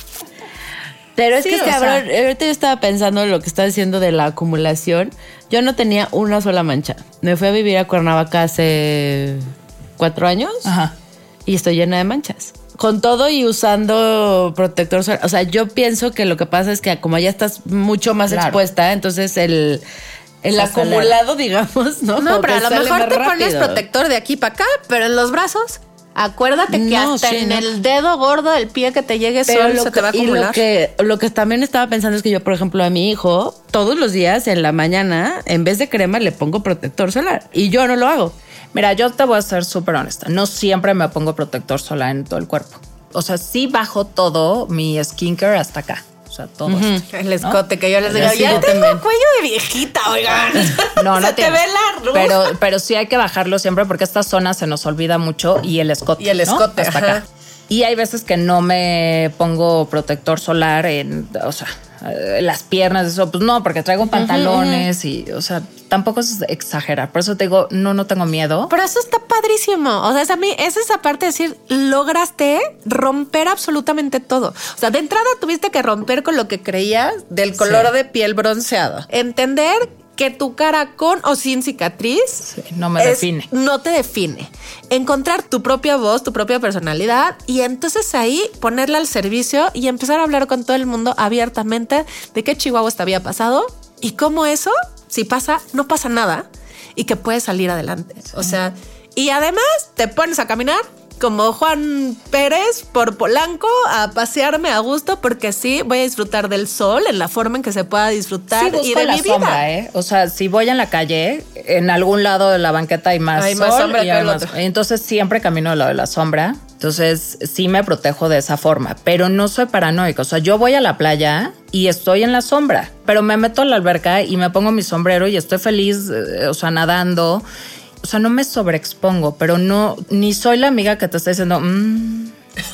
Pero es Sí, que, o cabrón, sea- ahorita yo estaba pensando en lo que estás diciendo de la acumulación. Yo no tenía una sola mancha. Me fui a vivir a Cuernavaca hace cuatro años Ajá. y estoy llena de manchas. Con todo y usando protector solar. O sea, yo pienso que lo que pasa es que como ya estás mucho más Claro. expuesta, entonces el, el Se acumulado, digamos, ¿no? No, Como pero que a lo sale mejor más te pones rápido. protector de aquí para acá, pero en los brazos, acuérdate que No, hasta sí, en no. el dedo gordo del pie que te llegue Pero sol lo se que, te va a y acumular. lo que, lo que también estaba pensando es que yo, por ejemplo, a mi hijo, todos los días en la mañana, en vez de crema, le pongo protector solar. Y yo no lo hago. Mira, yo te voy a ser súper honesta. No siempre me pongo protector solar en todo el cuerpo. O sea, sí bajo todo mi skincare hasta acá. O sea, todo esto. El escote que yo les digo, Sí, ya yo tengo también. cuello de viejita, oigan. No, no se te tiene. ve la arruga. Pero, pero sí hay que bajarlo siempre porque esta zona se nos olvida mucho y el escote. Y el ¿no? escote, hasta ajá. acá. Y hay veces que no me pongo protector solar en, o sea, eh, las piernas, eso, pues no, porque traigo pantalones y, o sea, tampoco es exagerar. Por eso te digo, no, no tengo miedo. Pero eso está padrísimo. O sea, es a mí, es esa parte de decir, lograste romper absolutamente todo. O sea, de entrada tuviste que romper con lo que creías del color Sí. de piel bronceado. Entender que tu cara con o sin cicatriz Sí, no me es- define. No te define. Encontrar tu propia voz, tu propia personalidad y entonces ahí ponerla al servicio y empezar a hablar con todo el mundo abiertamente de qué chihuahua te había pasado y cómo eso, si pasa, no pasa nada y que puedes salir adelante. O sea, y además te pones a caminar como Juan Pérez por Polanco a pasearme a gusto porque sí voy a disfrutar del sol en la forma en que se pueda disfrutar Sí, busco y de la mi vida. sombra, ¿eh? O sea, si voy en la calle, en algún lado de la banqueta hay más Hay sol. más sombra y que hay el más- otro. Entonces siempre camino del lado de la sombra. Entonces sí me protejo de esa forma, pero no soy paranoica. O sea, yo voy a la playa y estoy en la sombra, pero me meto a la alberca y me pongo mi sombrero y estoy feliz, eh, o sea, nadando. O sea, no me sobreexpongo, pero no, ni soy la amiga que te está diciendo, "Mm,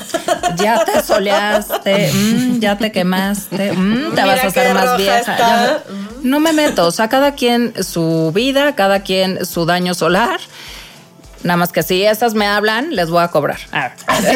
ya te soleaste, mm, ya te quemaste, mm, te Mira vas a qué hacer más roja vieja". está. Ya me- no me meto, o sea, cada quien su vida, cada quien su daño solar. Nada más que si esas me hablan, les voy a cobrar. Ah,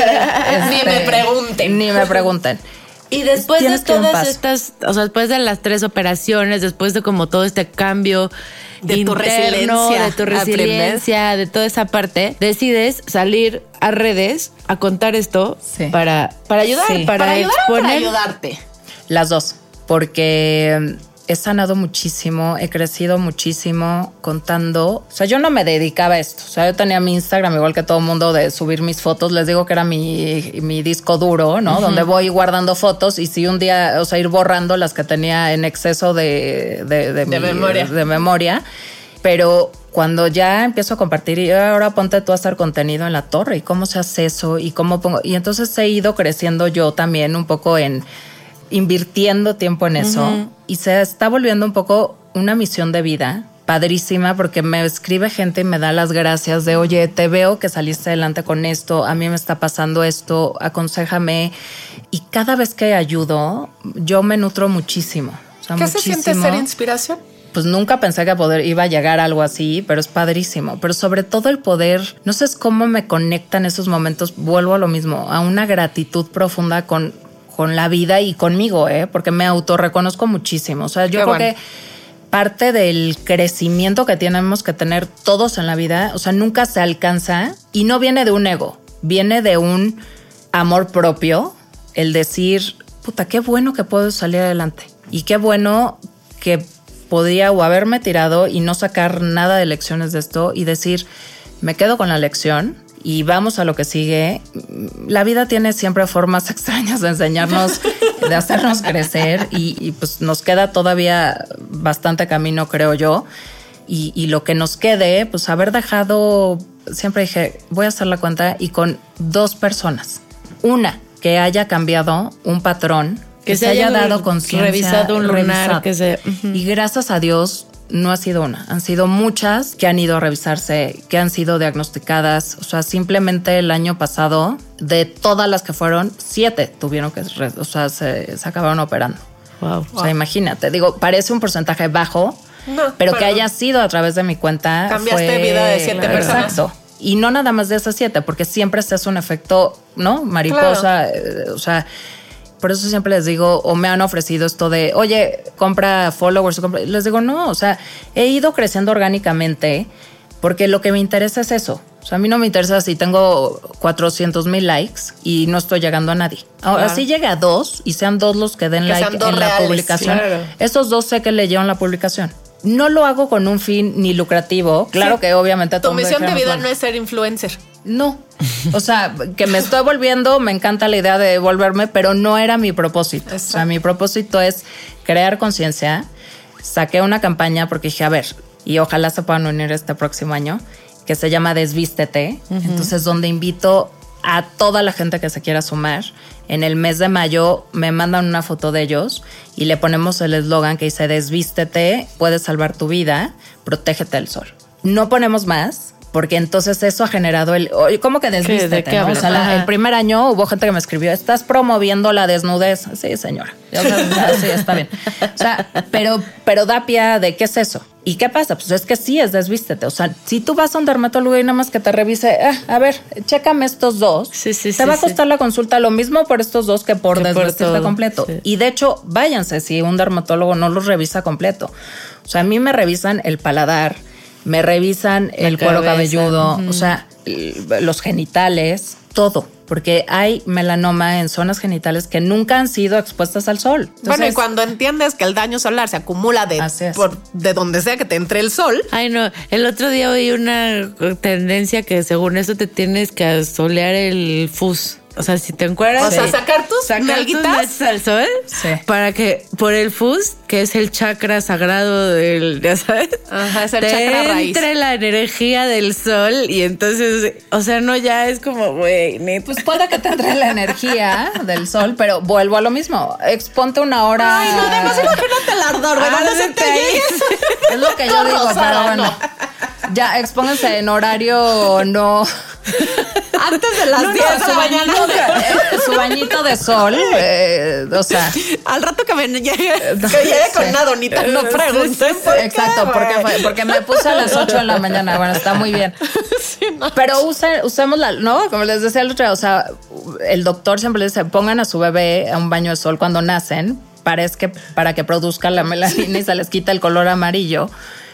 Ni me pregunten. Ni me pregunten. Y después de Tienes que ir en todas paz. estas, o sea, después de las tres operaciones, después de como todo este cambio De tu interno, resiliencia, de tu aprender. resiliencia, de toda esa parte, decides salir a redes a contar esto Sí. para, para ayudar, Sí. para, ¿Para ayudar o para exponer. ayudarte? Las dos, porque he sanado muchísimo, he crecido muchísimo contando. O sea, yo no me dedicaba a esto. O sea, yo tenía mi Instagram igual que todo el mundo de subir mis fotos. Les digo que era mi, mi disco duro, ¿no? Uh-huh. Donde voy guardando fotos y si un día, o sea, ir borrando las que tenía en exceso de, de, de, de mi, memoria. De memoria. Pero cuando ya empiezo a compartir y ahora ponte tú a hacer contenido en la torre y cómo se hace eso y cómo pongo. Y entonces he ido creciendo yo también un poco en invirtiendo tiempo en eso uh-huh. y se está volviendo un poco una misión de vida padrísima porque me escribe gente y me da las gracias de oye, te veo que saliste adelante con esto, a mí me está pasando esto, aconséjame y cada vez que ayudo yo me nutro muchísimo. O sea, ¿Qué muchísimo. se siente ser inspiración? Pues nunca pensé que poder, iba a llegar a algo así, pero es padrísimo. Pero sobre todo el poder, no sé cómo me conectan esos momentos, vuelvo a lo mismo, a una gratitud profunda con, con la vida y conmigo, ¿eh? Porque me autorreconozco muchísimo. O sea, yo Qué creo bueno. que parte del crecimiento que tenemos que tener todos en la vida, o sea, nunca se alcanza y no viene de un ego, viene de un amor propio, el decir, puta, qué bueno que puedo salir adelante y qué bueno que podría o haberme tirado y no sacar nada de lecciones de esto y decir, me quedo con la lección y vamos a lo que sigue. La vida tiene siempre formas extrañas de enseñarnos, de hacernos crecer y, y pues nos queda todavía bastante camino, creo yo. Y, y lo que nos quede, pues haber dejado, siempre dije, voy a hacer la cuenta y con dos personas. Una, que haya cambiado un patrón, que, que se haya dado conciencia. Revisado un lunar. Revisado. Que se, uh-huh. Y gracias a Dios no ha sido una. Han sido muchas que han ido a revisarse, que han sido diagnosticadas. O sea, simplemente el año pasado, de todas las que fueron, siete tuvieron que, o sea, se, se acabaron operando. Wow. O sea, imagínate. Digo, parece un porcentaje bajo, no, pero, pero que haya sido a través de mi cuenta. Cambiaste fue, vida de siete claro. personas. Exacto. Y no nada más de esas siete, porque siempre se hace un efecto, ¿no? Mariposa. Claro. Eh, o sea, por eso siempre les digo, o me han ofrecido esto de, oye, compra followers. Compra. Les digo, no, o sea, he ido creciendo orgánicamente porque lo que me interesa es eso. O sea, a mí no me interesa si tengo cuatrocientos mil likes y no estoy llegando a nadie. Ahora, claro. si llega a dos y sean dos los que den que like en reales, la publicación, claro. esos dos sé que leyeron la publicación. No lo hago con un fin ni lucrativo. Claro sí. que obviamente... Tu misión de vida no es ser influencer. No. O sea, que me estoy volviendo, me encanta la idea de volverme, pero no era mi propósito. Exacto. O sea, mi propósito es crear conciencia. Saqué una campaña porque dije, a ver, y ojalá se puedan unir este próximo año, que se llama Desvístete. Uh-huh. Entonces, donde invito a toda la gente que se quiera sumar. En el mes de mayo me mandan una foto de ellos y le ponemos el eslogan que dice desvístete, puedes salvar tu vida, protégete del sol. No ponemos más porque entonces eso ha generado el... ¿Cómo que desvístete? ¿De qué ¿no? O sea, la, el primer año hubo gente que me escribió, estás promoviendo la desnudez. Sí, señora. O sea, sí, está bien. O sea, pero, pero da pie de qué es eso. ¿Y qué pasa? Pues es que sí es desvístete. O sea, si tú vas a un dermatólogo y nada más que te revise, eh, a ver, chécame estos dos. Sí, sí, te sí, va a costar sí. la consulta lo mismo por estos dos que por desvestirte completo. Sí. Y de hecho, váyanse si un dermatólogo no los revisa completo. O sea, a mí me revisan el paladar, me revisan la el cabeza. Cuero cabelludo, uh-huh. o sea, los genitales, todo. Porque hay melanoma en zonas genitales que nunca han sido expuestas al sol. Entonces, bueno, y cuando entiendes que el daño solar se acumula de, por, de donde sea que te entre el sol. Ay, no. El otro día oí una tendencia que según eso te tienes que asolear el fus. O sea, si te encueras... O sea, sacar tus nalguitas al sol sí. para que por el fus, que es el chakra sagrado del... ¿Ya sabes? Ajá, es el te chakra raíz. Entre la energía del sol y entonces... O sea, no, ya es como, güey, neta. Pues puede que te entre la energía del sol, pero vuelvo a lo mismo. Exponte una hora... Ay, no, además imagínate el ardor, ¿verdad? No se te es lo que yo digo, rosada, pero bueno. No. Ya, expónganse en horario no... Antes de las no, diez no, de la mañana. De, su bañito de sol. Eh, o sea. Al rato que me llegue, que llegue con sí. una donita, no pregunten por qué. Exacto, porque, fue, porque me puse a las ocho de la mañana. Bueno, está muy bien. Sí, no. Pero use, usemos la, ¿no? Como les decía el otro día, o sea, el doctor siempre les dice, pongan a su bebé a un baño de sol cuando nacen, para, es que, para que produzca la melanina y se les quita el color amarillo.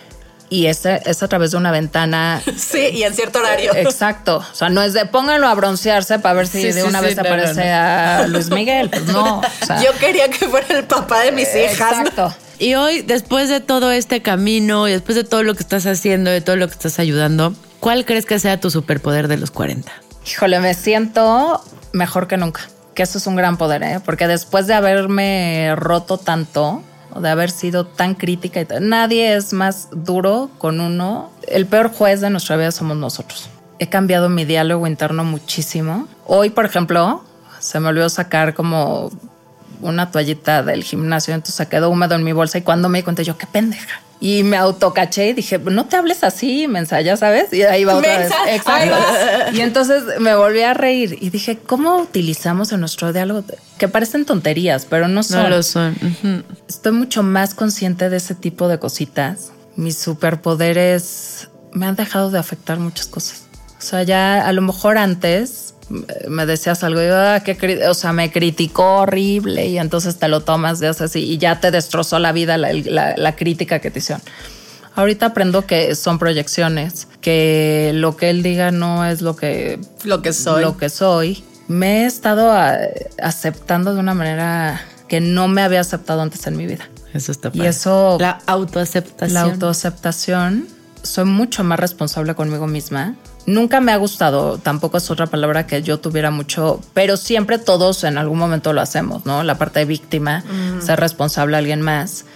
Y es, es a través de una ventana. Sí, y en cierto horario. Exacto. O sea, no es de pónganlo a broncearse para ver si sí, de sí, una sí, vez no, aparece no, no. a Luis Miguel. Pues no. O sea, yo quería que fuera el papá de mis hijas. Exacto. Y hoy, después de todo este camino y después de todo lo que estás haciendo, de todo lo que estás ayudando, ¿cuál crees que sea tu superpoder de los cuarenta? Híjole, me siento mejor que nunca. Que eso es un gran poder, ¿eh? Porque después de haberme roto tanto, de haber sido tan crítica y tal. Nadie es más duro con uno. El peor juez de nuestra vida somos nosotros. He cambiado mi diálogo interno muchísimo. Hoy, por ejemplo, se me olvidó sacar como una toallita del gimnasio, entonces se quedó húmedo en mi bolsa y cuando me di cuenta yo, qué pendeja. Y me autocaché y dije, no te hables así, mensa, ya sabes. Y ahí va otra mensa, vez. Exacto. Y entonces me volví a reír y dije, ¿cómo utilizamos en nuestro diálogo? Que parecen tonterías, pero no son. No lo son. Uh-huh. Estoy mucho más consciente de ese tipo de cositas. Mis superpoderes me han dejado de afectar muchas cosas. O sea, ya a lo mejor antes me decías algo y ah, qué cri- o sea, me criticó horrible y entonces te lo tomas de así y ya te destrozó la vida la, la, la crítica que te hicieron. Ahorita aprendo que son proyecciones, que lo que él diga no es lo que, lo que soy. Lo que soy. Me he estado a, aceptando de una manera que no me había aceptado antes en mi vida. Eso está padre. Y eso... La autoaceptación. La autoaceptación. Soy mucho más responsable conmigo misma. Nunca me ha gustado, tampoco es otra palabra que yo tuviera mucho, pero siempre todos en algún momento lo hacemos, ¿no? La parte de víctima, mm. ser responsable a alguien más.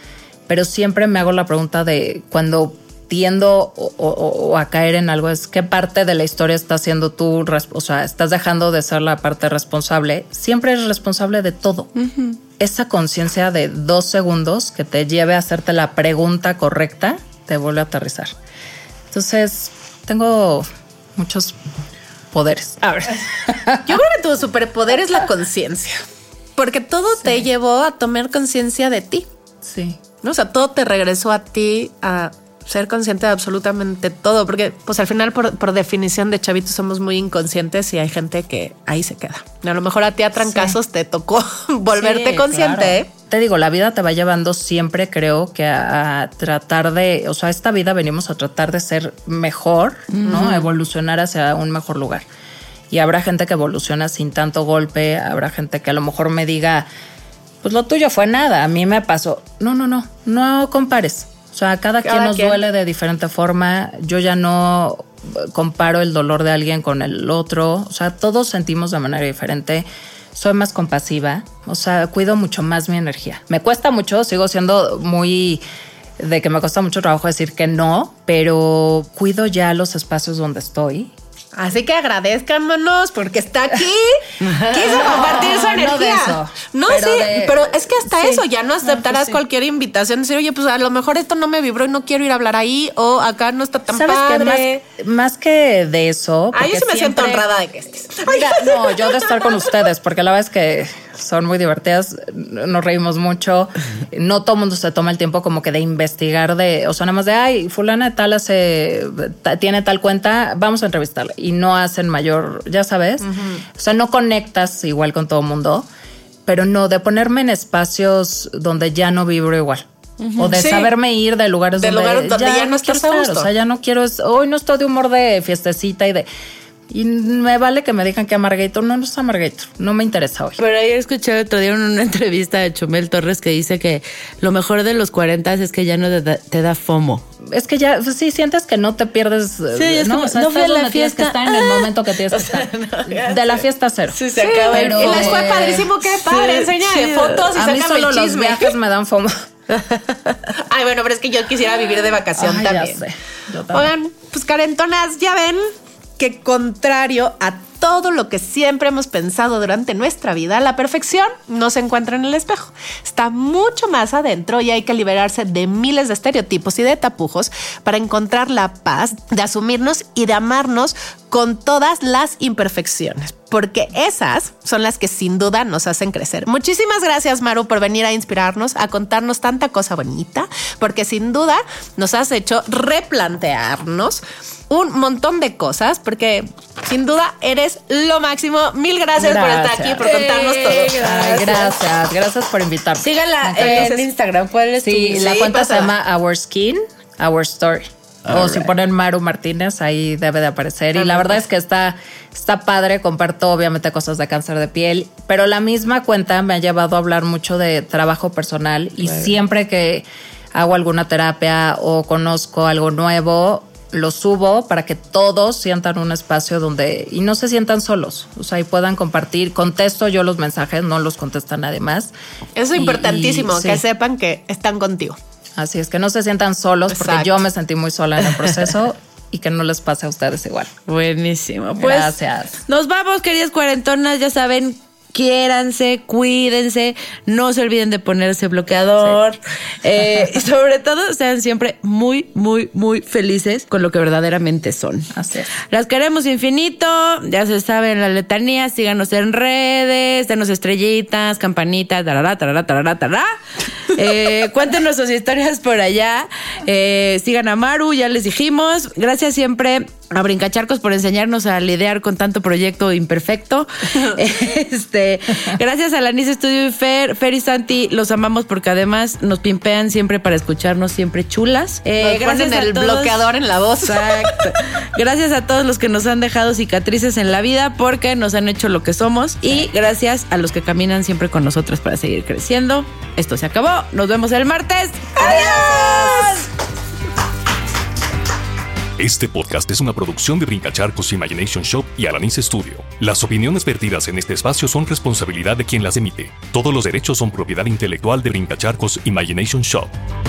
pero siempre me hago la pregunta de cuando tiendo o, o, o a caer en algo, es qué parte de la historia estás siendo tú, o sea, estás dejando de ser la parte responsable. Siempre eres responsable de todo. Uh-huh. Esa conciencia de dos segundos que te lleve a hacerte la pregunta correcta te vuelve a aterrizar. Entonces, tengo muchos poderes. A ver. Yo creo que tu superpoder es la conciencia, porque todo sí. te llevó a tomar conciencia de ti. Sí. ¿No? O sea, todo te regresó a ti a ser consciente de absolutamente todo, porque pues al final por, por definición de chavitos somos muy inconscientes y hay gente que ahí se queda. A lo mejor a ti a trancazos sí. te tocó volverte sí, consciente. Claro. ¿eh? Te digo, la vida te va llevando siempre, creo que a, a tratar de, o sea, esta vida venimos a tratar de ser mejor, mm. ¿no? Evolucionar hacia un mejor lugar. Y habrá gente que evoluciona sin tanto golpe, habrá gente que a lo mejor me diga, pues lo tuyo fue nada, a mí me pasó. No, no, no, no compares. O sea, cada, cada quien nos quien. duele de diferente forma. Yo ya no comparo el dolor de alguien con el otro. O sea, todos sentimos de manera diferente. Soy más compasiva. O sea, cuido mucho más mi energía. Me cuesta mucho, sigo siendo muy... de que me cuesta mucho trabajo decir que no, pero cuido ya los espacios donde estoy. Así que agradezcanos porque está aquí. Quiso compartir su energía. No de eso. No, pero sí, de, pero es que hasta sí, eso ya no aceptarás no, pues sí. cualquier invitación. Decir, oye, pues a lo mejor esto no me vibró y no quiero ir a hablar ahí, o acá no está tan ¿sabes padre. Qué? Más, más que de eso. Ah, yo sí me siempre, siento honrada de que estés. Mira, no, yo de estar con ustedes, porque la verdad es que son muy divertidas, nos reímos mucho. No todo el mundo se toma el tiempo como que de investigar, de, o sea, nada más de, ay, fulana de tal hace, tiene tal cuenta, vamos a entrevistarla. Y no hacen mayor, ya sabes. Uh-huh. O sea, no conectas igual con todo el mundo, pero no, de ponerme en espacios donde ya no vibro igual. Uh-huh. O de sí. saberme ir de lugares de donde, lugares donde ya, ya no estás a gusto. O sea, ya no quiero, hoy no estoy de humor de fiestecita y de... Y me vale que me digan que Amargator. No, no es Amargator. No me interesa hoy. Pero ayer escuché otro día en una entrevista de Chumel Torres que dice que lo mejor de los cuarenta es que ya no te da, te da FOMO. Es que ya, pues sí, sientes que no te pierdes. Sí, es no, como, o sea, no fui a la fiesta. Que estar en el momento que tienes que estar. No, de la fiesta cero. Sí, se acaba. Sí, pero... Y les fue padrísimo. Qué padre. Sí, enseña sí. fotos y a mí solo los viajes me dan FOMO. Ay, bueno, pero es que yo quisiera vivir de vacación Ay, también. Ya sé. Yo también. Oigan, pues carentonas, ya ven que contrario a todo lo que siempre hemos pensado durante nuestra vida, la perfección no se encuentra en el espejo. Está mucho más adentro y hay que liberarse de miles de estereotipos y de tapujos para encontrar la paz de asumirnos y de amarnos con todas las imperfecciones, porque esas son las que sin duda nos hacen crecer. Muchísimas gracias, Maru, por venir a inspirarnos, a contarnos tanta cosa bonita, porque sin duda nos has hecho replantearnos un montón de cosas, porque sin duda eres lo máximo. Mil gracias, gracias. por estar aquí, por contarnos eh, todo. Gracias. Ay, gracias, gracias por invitarme. Síganla eh, en Instagram. ¿Cuál es sí, tu? La sí, cuenta pásala. Se llama Our Skin, Our Story. All o right. Si ponen Maru Martínez, ahí debe de aparecer. Y la verdad es que está, está padre. Comparto obviamente cosas de cáncer de piel, pero la misma cuenta me ha llevado a hablar mucho de trabajo personal. Y right. siempre que hago alguna terapia o conozco algo nuevo, lo subo para que todos sientan un espacio donde y no se sientan solos, o sea, y puedan compartir. Contesto yo los mensajes, no los contesta nadie más. Eso es y, importantísimo, y, que sí. sepan que están contigo. Así es, que no se sientan solos. Exacto. Porque yo me sentí muy sola en el proceso y que no les pase a ustedes igual. Buenísimo. Pues, gracias. Nos vamos, queridas cuarentonas, ya saben. Quiéranse, cuídense, no se olviden de ponerse bloqueador sí. eh, y sobre todo sean siempre muy, muy, muy felices con lo que verdaderamente son. Así es. Las queremos infinito, ya se saben la letanía, síganos en redes, denos estrellitas, campanitas, tarará, tarará, tarará, tarará. Eh, cuéntenos sus historias por allá, eh, sigan a Maru, ya les dijimos. Gracias siempre a Brincacharcos por enseñarnos a lidiar con tanto proyecto imperfecto. este, gracias a Lanis Studio y Fer, Fer y Santi, los amamos porque además nos pimpean siempre para escucharnos siempre chulas. Eh, nos gracias ponen el todos, bloqueador en la voz. Exacto. Gracias a todos los que nos han dejado cicatrices en la vida porque nos han hecho lo que somos y gracias a los que caminan siempre con nosotros para seguir creciendo. Esto se acabó. Nos vemos el martes. ¡Adiós! Este podcast es una producción de Brincacharcos Imagination Shop y Alanis Studio. Las opiniones vertidas en este espacio son responsabilidad de quien las emite. Todos los derechos son propiedad intelectual de Brincacharcos Imagination Shop.